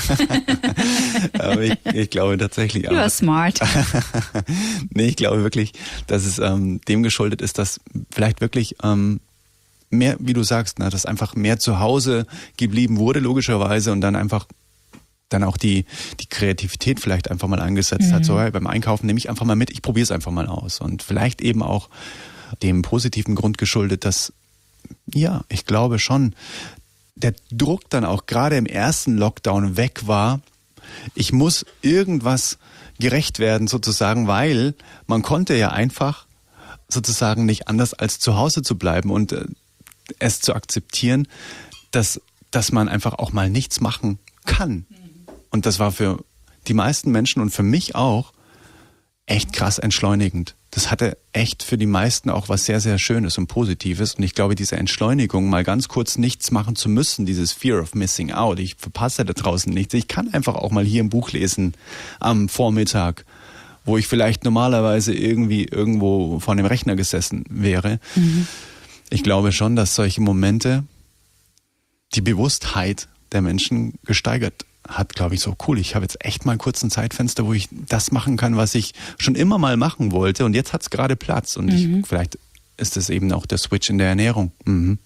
Aber ich, ich glaube tatsächlich auch. You are smart. Nee, ich glaube wirklich, dass es ähm, dem geschuldet ist, dass vielleicht wirklich ähm, mehr, wie du sagst, na, dass einfach mehr zu Hause geblieben wurde, logischerweise, und dann einfach dann auch die, die Kreativität vielleicht einfach mal eingesetzt mhm. hat. So, hey, beim Einkaufen nehme ich einfach mal mit, ich probiere es einfach mal aus. Und vielleicht eben auch dem positiven Grund geschuldet, dass ja, ich glaube schon, der Druck dann auch gerade im ersten Lockdown weg war. Ich muss irgendwas gerecht werden sozusagen, weil man konnte ja einfach sozusagen nicht anders als zu Hause zu bleiben und äh, es zu akzeptieren, dass, dass man einfach auch mal nichts machen kann. Und das war für die meisten Menschen und für mich auch echt krass entschleunigend. Das hatte echt für die meisten auch was sehr, sehr Schönes und Positives. Und ich glaube, diese Entschleunigung, mal ganz kurz nichts machen zu müssen, dieses Fear of Missing Out, ich verpasse da draußen nichts. Ich kann einfach auch mal hier ein Buch lesen am Vormittag, wo ich vielleicht normalerweise irgendwie irgendwo vor dem Rechner gesessen wäre. Mhm. ich glaube schon, dass solche Momente die Bewusstheit der Menschen gesteigert hat, glaube ich, so cool. Ich habe jetzt echt mal kurz ein Zeitfenster, wo ich das machen kann, was ich schon immer mal machen wollte und jetzt hat es gerade Platz und mhm. ich, vielleicht ist es eben auch der Switch in der Ernährung. Mhm.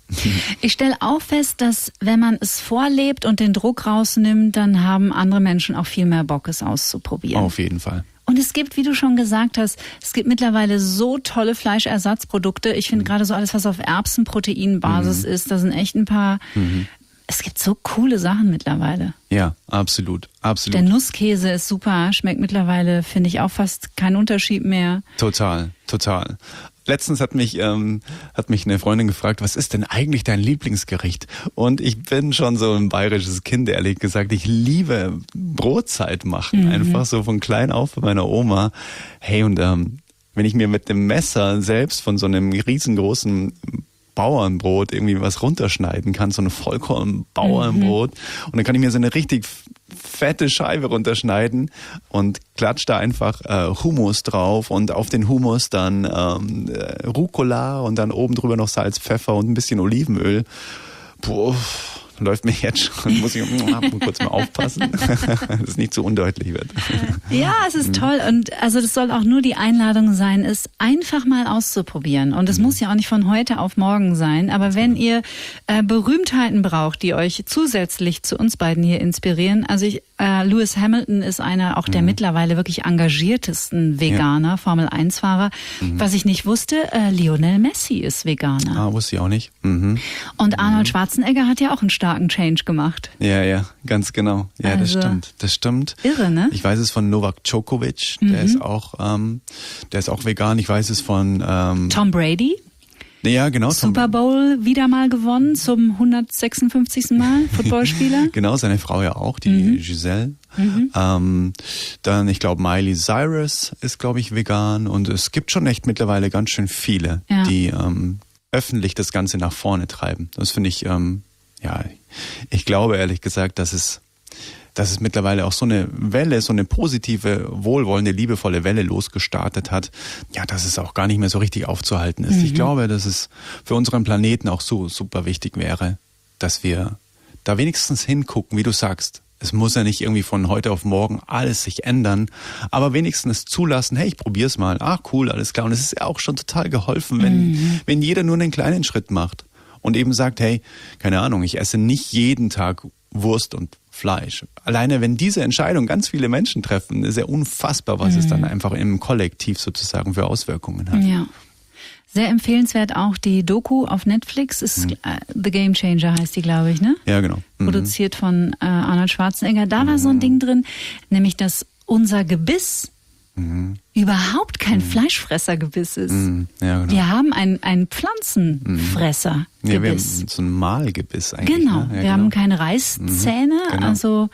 Ich stelle auch fest, dass wenn man es vorlebt und den Druck rausnimmt, dann haben andere Menschen auch viel mehr Bock, es auszuprobieren. Auf jeden Fall. Und es gibt, wie du schon gesagt hast, es gibt mittlerweile so tolle Fleischersatzprodukte. Ich finde mhm. gerade so alles, was auf Erbsenproteinbasis mhm. ist, da sind echt ein paar... Mhm. Es gibt so coole Sachen mittlerweile. Ja, absolut, absolut. Der Nusskäse ist super, schmeckt mittlerweile, finde ich, auch fast keinen Unterschied mehr. Total, total. Letztens hat mich ähm, hat mich eine Freundin gefragt, was ist denn eigentlich dein Lieblingsgericht? Und ich bin schon so ein bayerisches Kind, ehrlich gesagt. Ich liebe Brotzeit machen, mhm. einfach so von klein auf bei meiner Oma. Hey, und ähm, wenn ich mir mit dem Messer selbst von so einem riesengroßen Bauernbrot irgendwie was runterschneiden kann, so ein Vollkorn-Bauernbrot. Mhm. Und dann kann ich mir so eine richtig fette Scheibe runterschneiden und klatsch da einfach äh, Hummus drauf und auf den Hummus dann ähm, äh, Rucola und dann oben drüber noch Salz, Pfeffer und ein bisschen Olivenöl. Puh, läuft mir jetzt schon, muss ich kurz mal aufpassen, dass es nicht zu undeutlich wird. Ja, es ist toll und also das soll auch nur die Einladung sein, es einfach mal auszuprobieren und es mhm. muss ja auch nicht von heute auf morgen sein, aber wenn ihr äh, Berühmtheiten braucht, die euch zusätzlich zu uns beiden hier inspirieren, also ich, äh, Lewis Hamilton ist einer auch der mhm. mittlerweile wirklich engagiertesten Veganer, ja. Formel eins Fahrer. Mhm. Was ich nicht wusste, äh, Lionel Messi ist Veganer. Ah, wusste ich auch nicht. Mhm. Und Arnold Schwarzenegger hat ja auch einen starken Change gemacht. Ja, ja, ganz genau. Ja, also, das stimmt. Das stimmt. Irre, ne? Ich weiß es von Novak Djokovic, der mhm. ist auch, ähm, der ist auch vegan. Ich weiß es von ähm, Tom Brady. Ja, genau. Super Bowl wieder mal gewonnen zum hundertsechsundfünfzigsten Mal Footballspieler. Genau, seine Frau ja auch, die mhm. Giselle. Mhm. Ähm, dann, ich glaube, Miley Cyrus ist, glaube ich, vegan und es gibt schon echt mittlerweile ganz schön viele, ja. die ähm, öffentlich das Ganze nach vorne treiben. Das finde ich, ähm, ja, ich glaube ehrlich gesagt, dass es dass es mittlerweile auch so eine Welle, so eine positive, wohlwollende, liebevolle Welle losgestartet hat, ja, dass es auch gar nicht mehr so richtig aufzuhalten ist. Mhm. Ich glaube, dass es für unseren Planeten auch so super wichtig wäre, dass wir da wenigstens hingucken, wie du sagst. Es muss ja nicht irgendwie von heute auf morgen alles sich ändern, aber wenigstens zulassen, hey, ich probier's mal. Ach cool, alles klar. Und es ist ja auch schon total geholfen, wenn, mhm. wenn jeder nur einen kleinen Schritt macht und eben sagt, hey, keine Ahnung, ich esse nicht jeden Tag Wurst und Fleisch. Alleine wenn diese Entscheidung ganz viele Menschen treffen, ist ja unfassbar, was mhm. es dann einfach im Kollektiv sozusagen für Auswirkungen hat. Ja. Sehr empfehlenswert auch die Doku auf Netflix, ist mhm. The Game Changer heißt die, glaube ich, ne? Ja, genau. Mhm. Produziert von äh, Arnold Schwarzenegger. Da mhm. war so ein Ding drin, nämlich dass unser Gebiss mhm. überhaupt kein mhm. Fleischfressergebiss ist. Mhm. Ja, genau. Wir haben ein, ein Pflanzenfressergebiss. Ja, wir haben so ein Mahlgebiss eigentlich. Genau, ne? Ja, wir genau. haben keine Reißzähne. Mhm. Genau. Also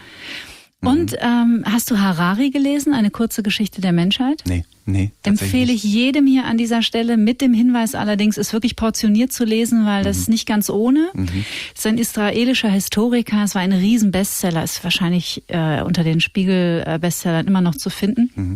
und ähm, hast du Harari gelesen, eine kurze Geschichte der Menschheit? Nee, nee. Empfehle ich jedem hier an dieser Stelle, mit dem Hinweis allerdings, es wirklich portioniert zu lesen, weil das mhm. ist nicht ganz ohne. Mhm. Es ist ein israelischer Historiker, es war ein Riesen-Bestseller, ist wahrscheinlich äh, unter den Spiegel-Bestsellern immer noch zu finden. Mhm.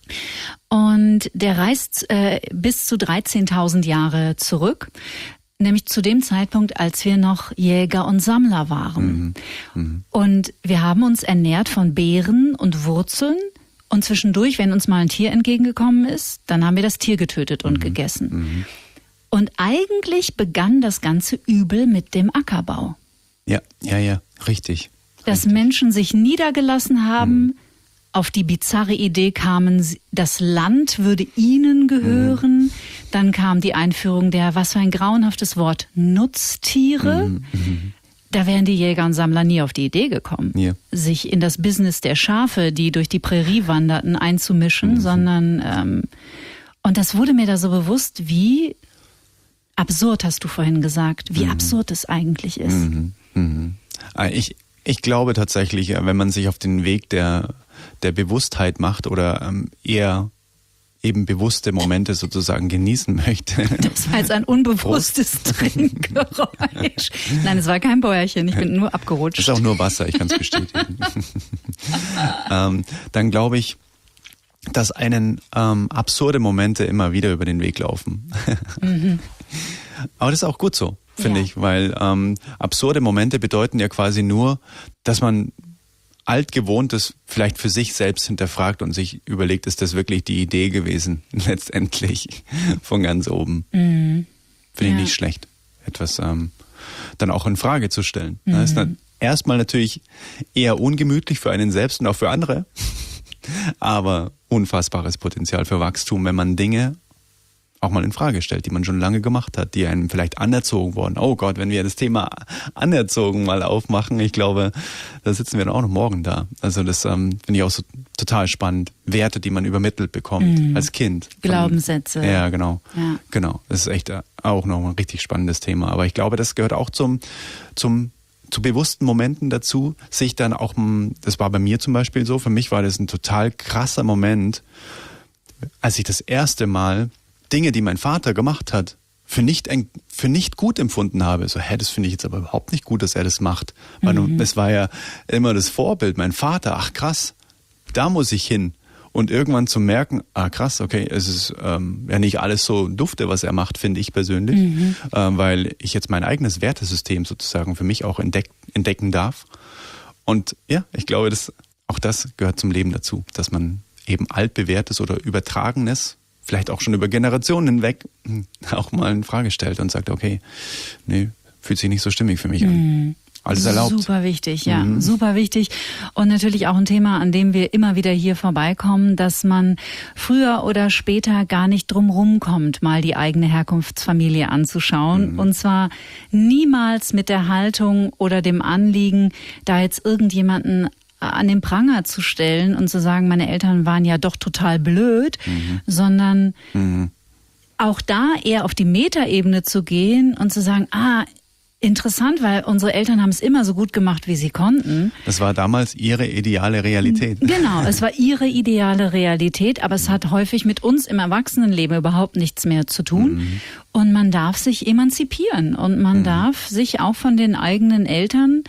Und der reist äh, bis zu dreizehntausend Jahre zurück. Nämlich zu dem Zeitpunkt, als wir noch Jäger und Sammler waren. Mhm. Mhm. Und wir haben uns ernährt von Beeren und Wurzeln. Und zwischendurch, wenn uns mal ein Tier entgegengekommen ist, dann haben wir das Tier getötet und mhm. gegessen. Mhm. Und eigentlich begann das ganze Übel mit dem Ackerbau. Ja, ja, ja, richtig. Dass richtig. Menschen sich niedergelassen haben, mhm. auf die bizarre Idee kamen, das Land würde ihnen gehören. Mhm. Dann kam die Einführung der, was für ein grauenhaftes Wort, Nutztiere. Mhm. Da wären die Jäger und Sammler nie auf die Idee gekommen, ja. sich in das Business der Schafe, die durch die Prärie wanderten, einzumischen, mhm. sondern, ähm, und das wurde mir da so bewusst, wie absurd, hast du vorhin gesagt, wie mhm. absurd es eigentlich ist. Mhm. Mhm. Ich, ich glaube tatsächlich, wenn man sich auf den Weg der der Bewusstheit macht oder ähm, eher eben bewusste Momente sozusagen genießen möchte. Das war jetzt ein unbewusstes Trinkgeräusch. Nein, es war kein Bäuerchen, ich bin nur abgerutscht. Das ist auch nur Wasser, ich kann es bestätigen. ähm, dann glaube ich, dass einen ähm, absurde Momente immer wieder über den Weg laufen. Mhm. Aber das ist auch gut so, finde Ja. ich, weil ähm, absurde Momente bedeuten ja quasi nur, dass man Altgewohntes vielleicht für sich selbst hinterfragt und sich überlegt, ist das wirklich die Idee gewesen, letztendlich von ganz oben. Mhm. Finde ich Ja. nicht schlecht, etwas ähm, dann auch in Frage zu stellen. Mhm. Das ist dann erstmal natürlich eher ungemütlich für einen selbst und auch für andere, aber unfassbares Potenzial für Wachstum, wenn man Dinge auch mal in Frage stellt, die man schon lange gemacht hat, die einem vielleicht anerzogen wurden. Oh Gott, wenn wir das Thema anerzogen mal aufmachen, ich glaube, da sitzen wir dann auch noch morgen da. Also das ähm, finde ich auch so total spannend. Werte, die man übermittelt bekommt mhm. als Kind. Von, Glaubenssätze. Ja, genau. Ja. Genau. Das ist echt auch noch ein richtig spannendes Thema. Aber ich glaube, das gehört auch zum, zum zu bewussten Momenten dazu, sich dann auch, das war bei mir zum Beispiel so, für mich war das ein total krasser Moment, als ich das erste Mal Dinge, die mein Vater gemacht hat, für nicht, für nicht gut empfunden habe. So, hä, das finde ich jetzt aber überhaupt nicht gut, dass er das macht. Weil mhm. es war ja immer das Vorbild, mein Vater, ach krass, da muss ich hin. Und irgendwann zu merken, ah krass, okay, es ist ähm, ja nicht alles so dufte, was er macht, finde ich persönlich, mhm. ähm, weil ich jetzt mein eigenes Wertesystem sozusagen für mich auch entdeck, entdecken darf. Und ja, ich glaube, das, auch das gehört zum Leben dazu, dass man eben altbewährtes oder übertragenes, vielleicht auch schon über Generationen hinweg, auch mal in Frage stellt und sagt, okay, nee, fühlt sich nicht so stimmig für mich an. Mhm. Alles erlaubt. Super wichtig, ja, mhm. super wichtig. Und natürlich auch ein Thema, an dem wir immer wieder hier vorbeikommen, dass man früher oder später gar nicht drum rumkommt, mal die eigene Herkunftsfamilie anzuschauen. Mhm. Und zwar niemals mit der Haltung oder dem Anliegen, da jetzt irgendjemanden an den Pranger zu stellen und zu sagen, meine Eltern waren ja doch total blöd, mhm. sondern mhm. auch da eher auf die Metaebene zu gehen und zu sagen, ah, interessant, weil unsere Eltern haben es immer so gut gemacht, wie sie konnten. Das war damals ihre ideale Realität. Genau, es war ihre ideale Realität, aber es hat häufig mit uns im Erwachsenenleben überhaupt nichts mehr zu tun. Mhm. Und man darf sich emanzipieren und man mhm. darf sich auch von den eigenen Eltern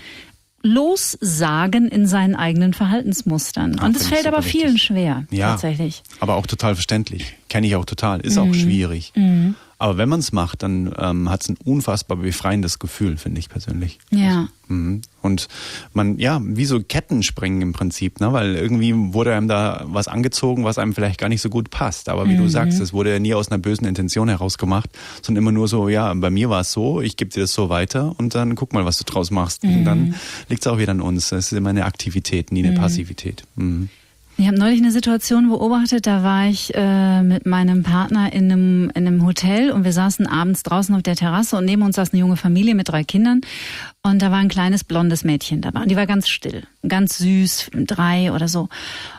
lossagen in seinen eigenen Verhaltensmustern. Ach, und es fällt aber richtig. vielen schwer, ja, tatsächlich. Aber auch total verständlich. Kenne ich auch total. Ist mhm. auch schwierig. Mhm. Aber wenn man es macht, dann ähm, hat es ein unfassbar befreiendes Gefühl, finde ich persönlich. Ja. Also, und man, ja, wie so Ketten sprengen im Prinzip, ne? Weil irgendwie wurde einem da was angezogen, was einem vielleicht gar nicht so gut passt. Aber wie mhm. du sagst, es wurde ja nie aus einer bösen Intention heraus gemacht, sondern immer nur so, ja, bei mir war es so, ich gebe dir das so weiter und dann guck mal, was du draus machst. Mhm. Und dann liegt es auch wieder an uns. Es ist immer eine Aktivität, nie eine mhm. Passivität. Mhm. Ich habe neulich eine Situation beobachtet, da war ich äh, mit meinem Partner in einem, in einem Hotel und wir saßen abends draußen auf der Terrasse und neben uns saß eine junge Familie mit drei Kindern und da war ein kleines blondes Mädchen dabei und die war ganz still, ganz süß, drei oder so.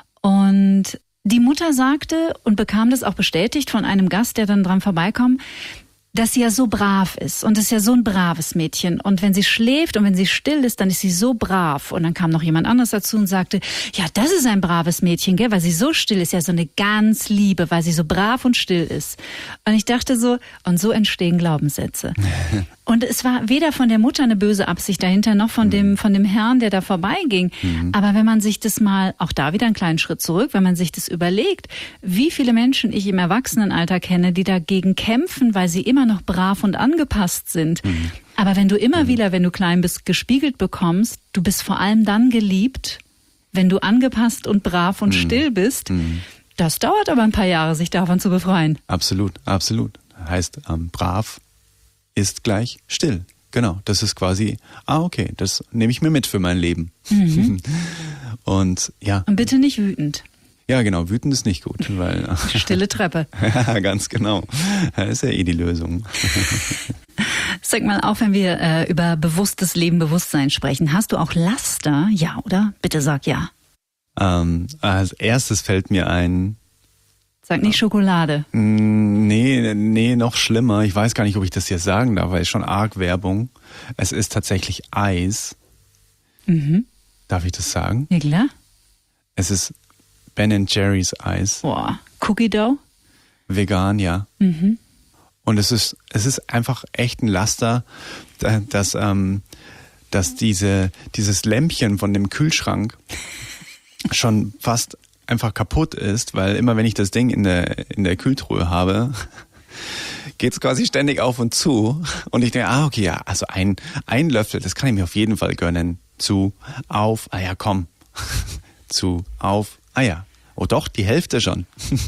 Und die Mutter sagte und bekam das auch bestätigt von einem Gast, der dann dran vorbeikam, dass sie ja so brav ist und ist ja so ein braves Mädchen und wenn sie schläft und wenn sie still ist, dann ist sie so brav und dann kam noch jemand anderes dazu und sagte, ja, das ist ein braves Mädchen, gell, weil sie so still ist, ja so eine ganz Liebe, weil sie so brav und still ist. Und ich dachte so, und so entstehen Glaubenssätze. Und es war weder von der Mutter eine böse Absicht dahinter, noch von dem, von dem Herrn, der da vorbeiging. Mhm. Aber wenn man sich das mal, auch da wieder einen kleinen Schritt zurück, wenn man sich das überlegt, wie viele Menschen ich im Erwachsenenalter kenne, die dagegen kämpfen, weil sie immer noch brav und angepasst sind. Mhm. Aber wenn du immer mhm. wieder, wenn du klein bist, gespiegelt bekommst, du bist vor allem dann geliebt, wenn du angepasst und brav und mhm. still bist. Mhm. Das dauert aber ein paar Jahre, sich davon zu befreien. Absolut, absolut. Heißt, ähm, brav ist gleich still. Genau, das ist quasi, ah okay, das nehme ich mir mit für mein Leben. Mhm. Und ja. Und bitte nicht wütend. Ja, genau, wütend ist nicht gut, weil stille Treppe. Ja, ganz genau. Das ist ja eh die Lösung. Sag mal, auch wenn wir äh, über bewusstes Leben, Bewusstsein sprechen, hast du auch Laster? Ja, oder? Bitte sag ja. Ähm, als erstes fällt mir ein. Sag nicht Schokolade. Nee, nee, noch schlimmer. Ich weiß gar nicht, ob ich das jetzt sagen darf, weil es schon arg Werbung. Es ist tatsächlich Eis. Mhm. Darf ich das sagen? Ja, klar. Es ist Ben and Jerry's Eis. Boah, Cookie Dough? Vegan, ja. Mhm. Und es ist, es ist einfach echt ein Laster, dass, ähm, dass diese, dieses Lämpchen von dem Kühlschrank schon fast einfach kaputt ist, weil immer wenn ich das Ding in der, in der Kühltruhe habe, geht es quasi ständig auf und zu. Und ich denke, ah, okay, ja, also ein, ein Löffel, das kann ich mir auf jeden Fall gönnen. Zu, auf, ah ja, komm. Zu, auf, ah ja. Oh doch, die Hälfte schon.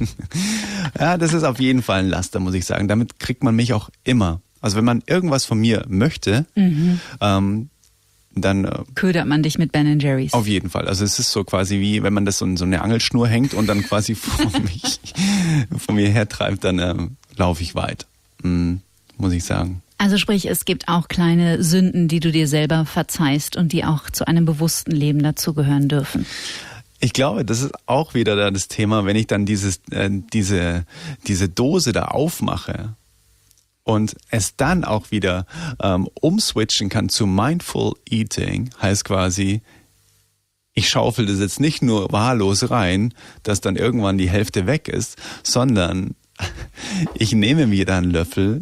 Ja, das ist auf jeden Fall ein Laster, muss ich sagen. Damit kriegt man mich auch immer. Also wenn man irgendwas von mir möchte, mhm. ähm, dann äh, ködert man dich mit Ben and Jerry's. Auf jeden Fall. Also es ist so quasi wie, wenn man das so in so eine Angelschnur hängt und dann quasi vor, mich, vor mir hertreibt, dann ähm, laufe ich weit. Mhm, muss ich sagen. Also sprich, es gibt auch kleine Sünden, die du dir selber verzeihst und die auch zu einem bewussten Leben dazugehören dürfen. Ich glaube, das ist auch wieder da das Thema, wenn ich dann dieses, äh, diese, diese Dose da aufmache und es dann auch wieder ähm, umswitchen kann zu Mindful Eating, heißt quasi, ich schaufel das jetzt nicht nur wahllos rein, dass dann irgendwann die Hälfte weg ist, sondern ich nehme mir da einen Löffel,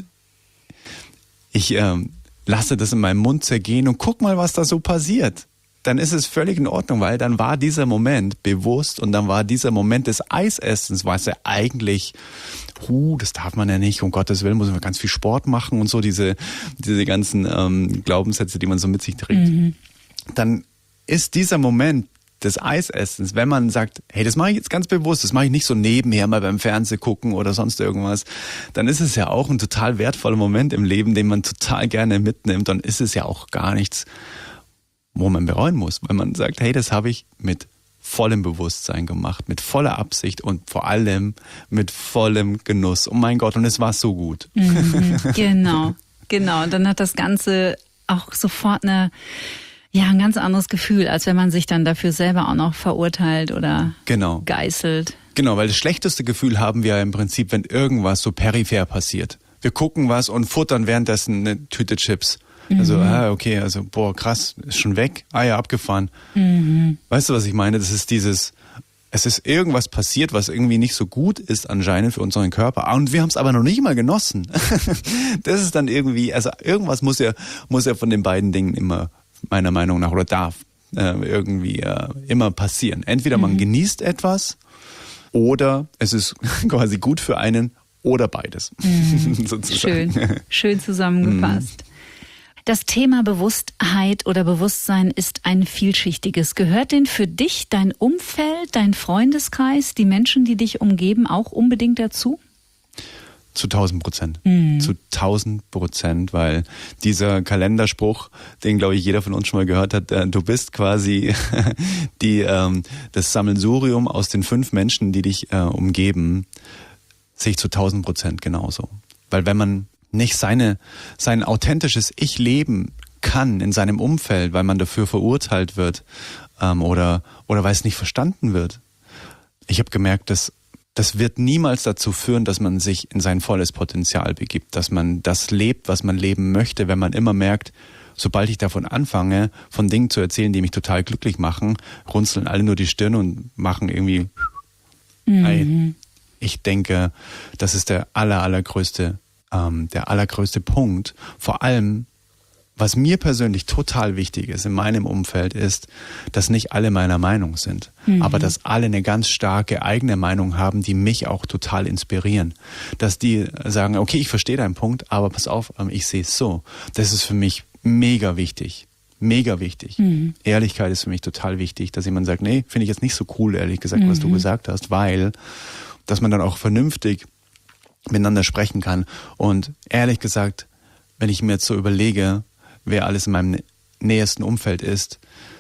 ich ähm, lasse das in meinem Mund zergehen und guck mal, was da so passiert. Dann ist es völlig in Ordnung, weil dann war dieser Moment bewusst und dann war dieser Moment des Eisessens, was ja eigentlich, huh, das darf man ja nicht, um Gottes Willen muss man ganz viel Sport machen und so, diese, diese ganzen ähm, Glaubenssätze, die man so mit sich trägt. Mhm. Dann ist dieser Moment des Eisessens, wenn man sagt, hey, das mache ich jetzt ganz bewusst, das mache ich nicht so nebenher mal beim Fernsehen gucken oder sonst irgendwas, dann ist es ja auch ein total wertvoller Moment im Leben, den man total gerne mitnimmt. Dann ist es ja auch gar nichts, wo man bereuen muss, weil man sagt, hey, das habe ich mit vollem Bewusstsein gemacht, mit voller Absicht und vor allem mit vollem Genuss. Oh mein Gott, und es war so gut. Mhm, genau, genau. Und dann hat das Ganze auch sofort eine, ja, ein ganz anderes Gefühl, als wenn man sich dann dafür selber auch noch verurteilt oder genau. geißelt. Genau, weil das schlechteste Gefühl haben wir ja im Prinzip, wenn irgendwas so peripher passiert. Wir gucken was und futtern währenddessen eine Tüte Chips. Also, mhm. ah, okay, also, boah, krass, ist schon weg. Ah ja, abgefahren. Mhm. Weißt du, was ich meine? Das ist dieses, es ist irgendwas passiert, was irgendwie nicht so gut ist anscheinend für unseren Körper. Und wir haben es aber noch nicht mal genossen. Das ist dann irgendwie, also irgendwas muss ja, muss ja von den beiden Dingen immer, meiner Meinung nach, oder darf äh, irgendwie äh, immer passieren. Entweder man mhm. genießt etwas oder es ist quasi gut für einen oder beides. Mhm. Sozusagen. Schön, schön zusammengefasst. Mhm. Das Thema Bewusstheit oder Bewusstsein ist ein vielschichtiges. Gehört denn für dich dein Umfeld, dein Freundeskreis, die Menschen, die dich umgeben, auch unbedingt dazu? Zu tausend Prozent. Mhm. Zu tausend Prozent, weil dieser Kalenderspruch, den glaube ich jeder von uns schon mal gehört hat, äh, du bist quasi die, ähm, das Sammelsurium aus den fünf Menschen, die dich äh, umgeben, sehe ich zu tausend Prozent genauso. Weil wenn man nicht seine, sein authentisches Ich leben kann in seinem Umfeld, weil man dafür verurteilt wird ähm, oder, oder weil es nicht verstanden wird. Ich habe gemerkt, dass das wird niemals dazu führen, dass man sich in sein volles Potenzial begibt, dass man das lebt, was man leben möchte, wenn man immer merkt, sobald ich davon anfange, von Dingen zu erzählen, die mich total glücklich machen, runzeln alle nur die Stirn und machen irgendwie mhm. ein. Ich denke, das ist der aller, allergrößte der allergrößte Punkt. Vor allem, was mir persönlich total wichtig ist in meinem Umfeld, ist, dass nicht alle meiner Meinung sind, mhm. aber dass alle eine ganz starke eigene Meinung haben, die mich auch total inspirieren. Dass die sagen, okay, ich verstehe deinen Punkt, aber pass auf, ich sehe es so. Das ist für mich mega wichtig. Mega wichtig. Mhm. Ehrlichkeit ist für mich total wichtig, dass jemand sagt, nee, finde ich jetzt nicht so cool, ehrlich gesagt, mhm. was du gesagt hast, weil, dass man dann auch vernünftig miteinander sprechen kann. Und ehrlich gesagt, wenn ich mir jetzt so überlege, wer alles in meinem nähesten Umfeld ist,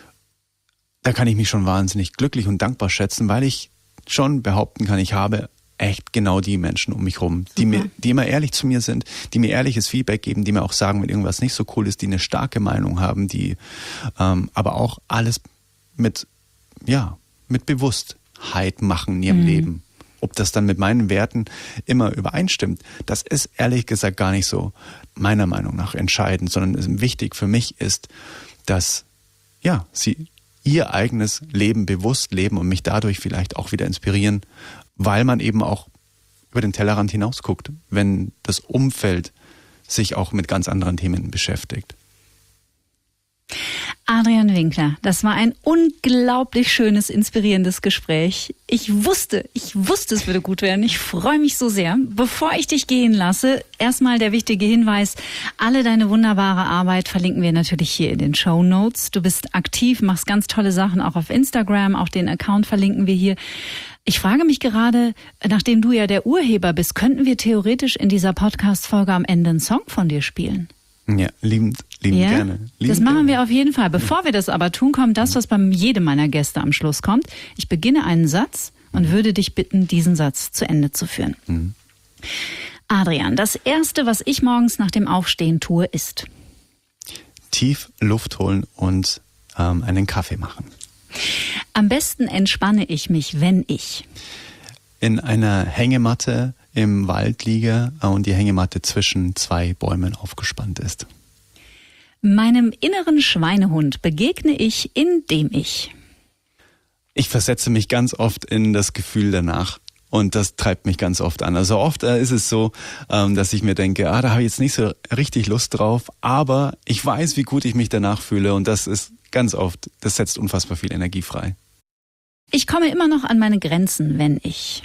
da kann ich mich schon wahnsinnig glücklich und dankbar schätzen, weil ich schon behaupten kann, ich habe echt genau die Menschen um mich rum, die mir, die immer ehrlich zu mir sind, die mir ehrliches Feedback geben, die mir auch sagen, wenn irgendwas nicht so cool ist, die eine starke Meinung haben, die ähm, aber auch alles mit, ja, mit Bewusstheit machen in ihrem mhm. Leben. Ob das dann mit meinen Werten immer übereinstimmt, das ist ehrlich gesagt gar nicht so meiner Meinung nach entscheidend, sondern wichtig für mich ist, dass ja, sie ihr eigenes Leben bewusst leben und mich dadurch vielleicht auch wieder inspirieren, weil man eben auch über den Tellerrand hinaus guckt, wenn das Umfeld sich auch mit ganz anderen Themen beschäftigt. Adrian Winkler, das war ein unglaublich schönes, inspirierendes Gespräch. Ich wusste, ich wusste, es würde gut werden. Ich freue mich so sehr. Bevor ich dich gehen lasse, erstmal der wichtige Hinweis, alle deine wunderbare Arbeit verlinken wir natürlich hier in den Shownotes. Du bist aktiv, machst ganz tolle Sachen auch auf Instagram, auch den Account verlinken wir hier. Ich frage mich gerade, nachdem du ja der Urheber bist, könnten wir theoretisch in dieser Podcast-Folge am Ende einen Song von dir spielen? Ja, liebend, liebend ja? gerne. Liebend das machen gerne. wir auf jeden Fall. Bevor wir das aber tun, kommt das, was bei jedem meiner Gäste am Schluss kommt. Ich beginne einen Satz und würde dich bitten, diesen Satz zu Ende zu führen. Mhm. Adrian, das Erste, was ich morgens nach dem Aufstehen tue, ist? Tief Luft holen und ähm, einen Kaffee machen. Am besten entspanne ich mich, wenn ich? In einer Hängematte im Wald liege und die Hängematte zwischen zwei Bäumen aufgespannt ist. Meinem inneren Schweinehund begegne ich, indem ich? Ich versetze mich ganz oft in das Gefühl danach und das treibt mich ganz oft an. Also oft ist es so, dass ich mir denke, ah, da habe ich jetzt nicht so richtig Lust drauf, aber ich weiß, wie gut ich mich danach fühle und das ist ganz oft, das setzt unfassbar viel Energie frei. Ich komme immer noch an meine Grenzen, wenn ich?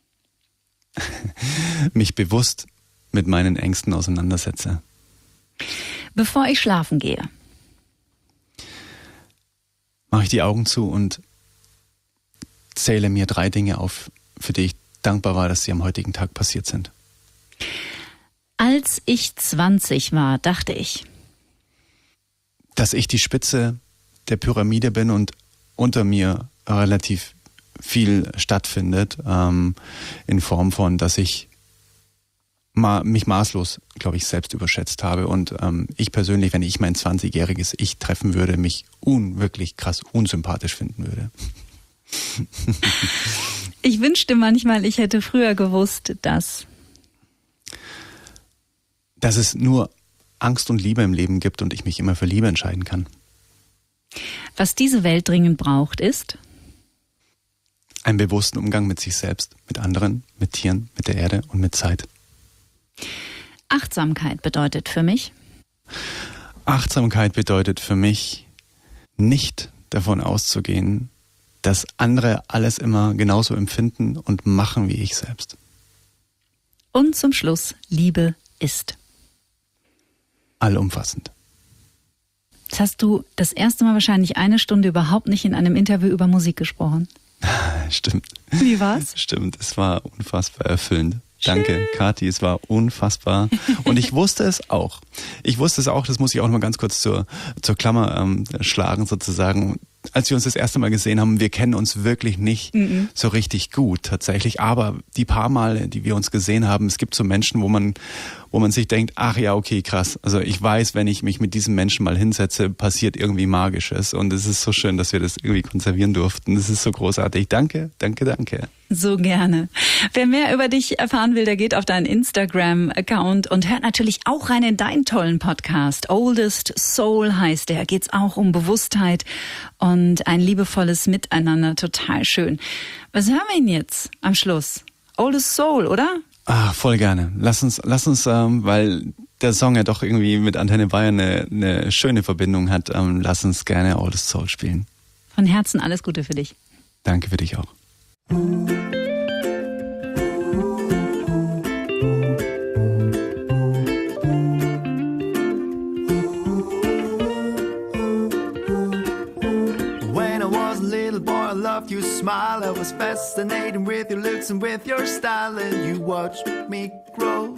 mich bewusst mit meinen Ängsten auseinandersetze. Bevor ich schlafen gehe? Mache ich die Augen zu und zähle mir drei Dinge auf, für die ich dankbar war, dass sie am heutigen Tag passiert sind. Als ich zwanzig war, dachte ich? Dass ich die Spitze der Pyramide bin und unter mir relativ viel stattfindet, ähm, in Form von, dass ich ma- mich maßlos, glaube ich, selbst überschätzt habe und ähm, ich persönlich, wenn ich mein zwanzigjähriges Ich treffen würde, mich un- wirklich krass unsympathisch finden würde. Ich wünschte manchmal, ich hätte früher gewusst, dass... Dass es nur Angst und Liebe im Leben gibt und ich mich immer für Liebe entscheiden kann. Was diese Welt dringend braucht, ist... einen bewussten Umgang mit sich selbst, mit anderen, mit Tieren, mit der Erde und mit Zeit. Achtsamkeit bedeutet für mich? Achtsamkeit bedeutet für mich, nicht davon auszugehen, dass andere alles immer genauso empfinden und machen wie ich selbst. Und zum Schluss, Liebe ist? Allumfassend. Jetzt hast du das erste Mal wahrscheinlich eine Stunde überhaupt nicht in einem Interview über Musik gesprochen. Stimmt. Wie war's? Stimmt, es war unfassbar erfüllend. Danke, Kathi, es war unfassbar. Und ich wusste es auch. Ich wusste es auch, das muss ich auch noch mal ganz kurz zur, zur Klammer ähm, schlagen sozusagen. Als wir uns das erste Mal gesehen haben, wir kennen uns wirklich nicht mhm. so richtig gut tatsächlich, aber die paar Male, die wir uns gesehen haben, es gibt so Menschen, wo man wo man sich denkt, ach ja, okay, krass. Also ich weiß, wenn ich mich mit diesem Menschen mal hinsetze, passiert irgendwie Magisches und es ist so schön, dass wir das irgendwie konservieren durften. Das ist so großartig. Danke, danke, danke. So gerne. Wer mehr über dich erfahren will, der geht auf deinen Instagram-Account und hört natürlich auch rein in deinen tollen Podcast. Oldest Soul heißt der. Geht's auch um Bewusstheit und ein liebevolles Miteinander. Total schön. Was hören wir denn jetzt am Schluss? Oldest Soul, oder? Ah, voll gerne. Lass uns, lass uns, ähm, weil der Song ja doch irgendwie mit Antenne Bayern eine, eine schöne Verbindung hat, ähm, lass uns gerne Oldest Soul spielen. Von Herzen alles Gute für dich. Danke für dich auch. You smile, I was fascinated with your looks and with your style, and you watched me grow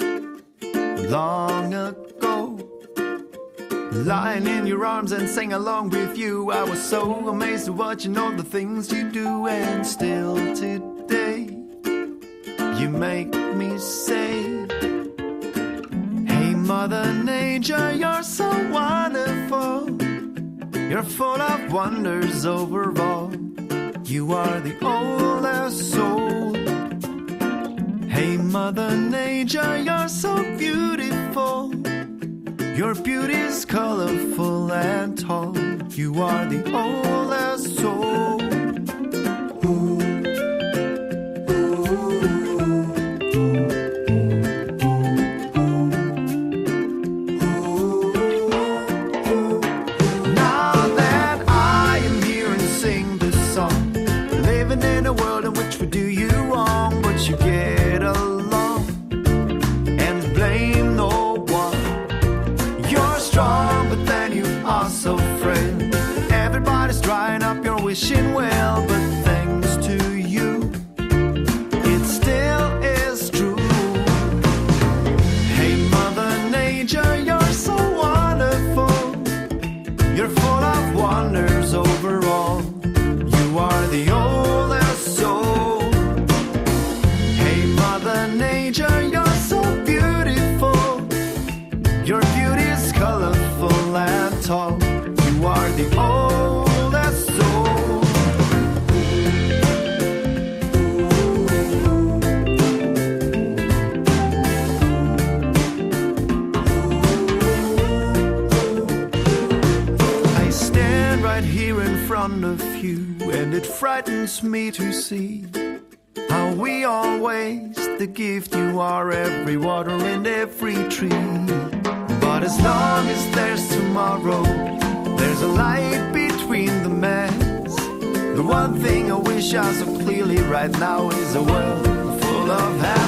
long ago. Lying in your arms and sing along with you, I was so amazed at watching all the things you do, and still today you make me say, hey Mother Nature, you're so wonderful, you're full of wonders overall. You are the oldest soul. Hey Mother Nature, you're so beautiful. Your beauty's colorful and tall. You are the oldest soul. Ooh. Now nature, you're so beautiful. Your beauty is colorful and tall. You are the oldest soul. I stand right here in front of you, and it frightens me to see how we all waste the gift you are, every water and every tree. But as long as there's tomorrow, there's a light between the mess. The one thing I wish I saw clearly right now is a world full of happiness.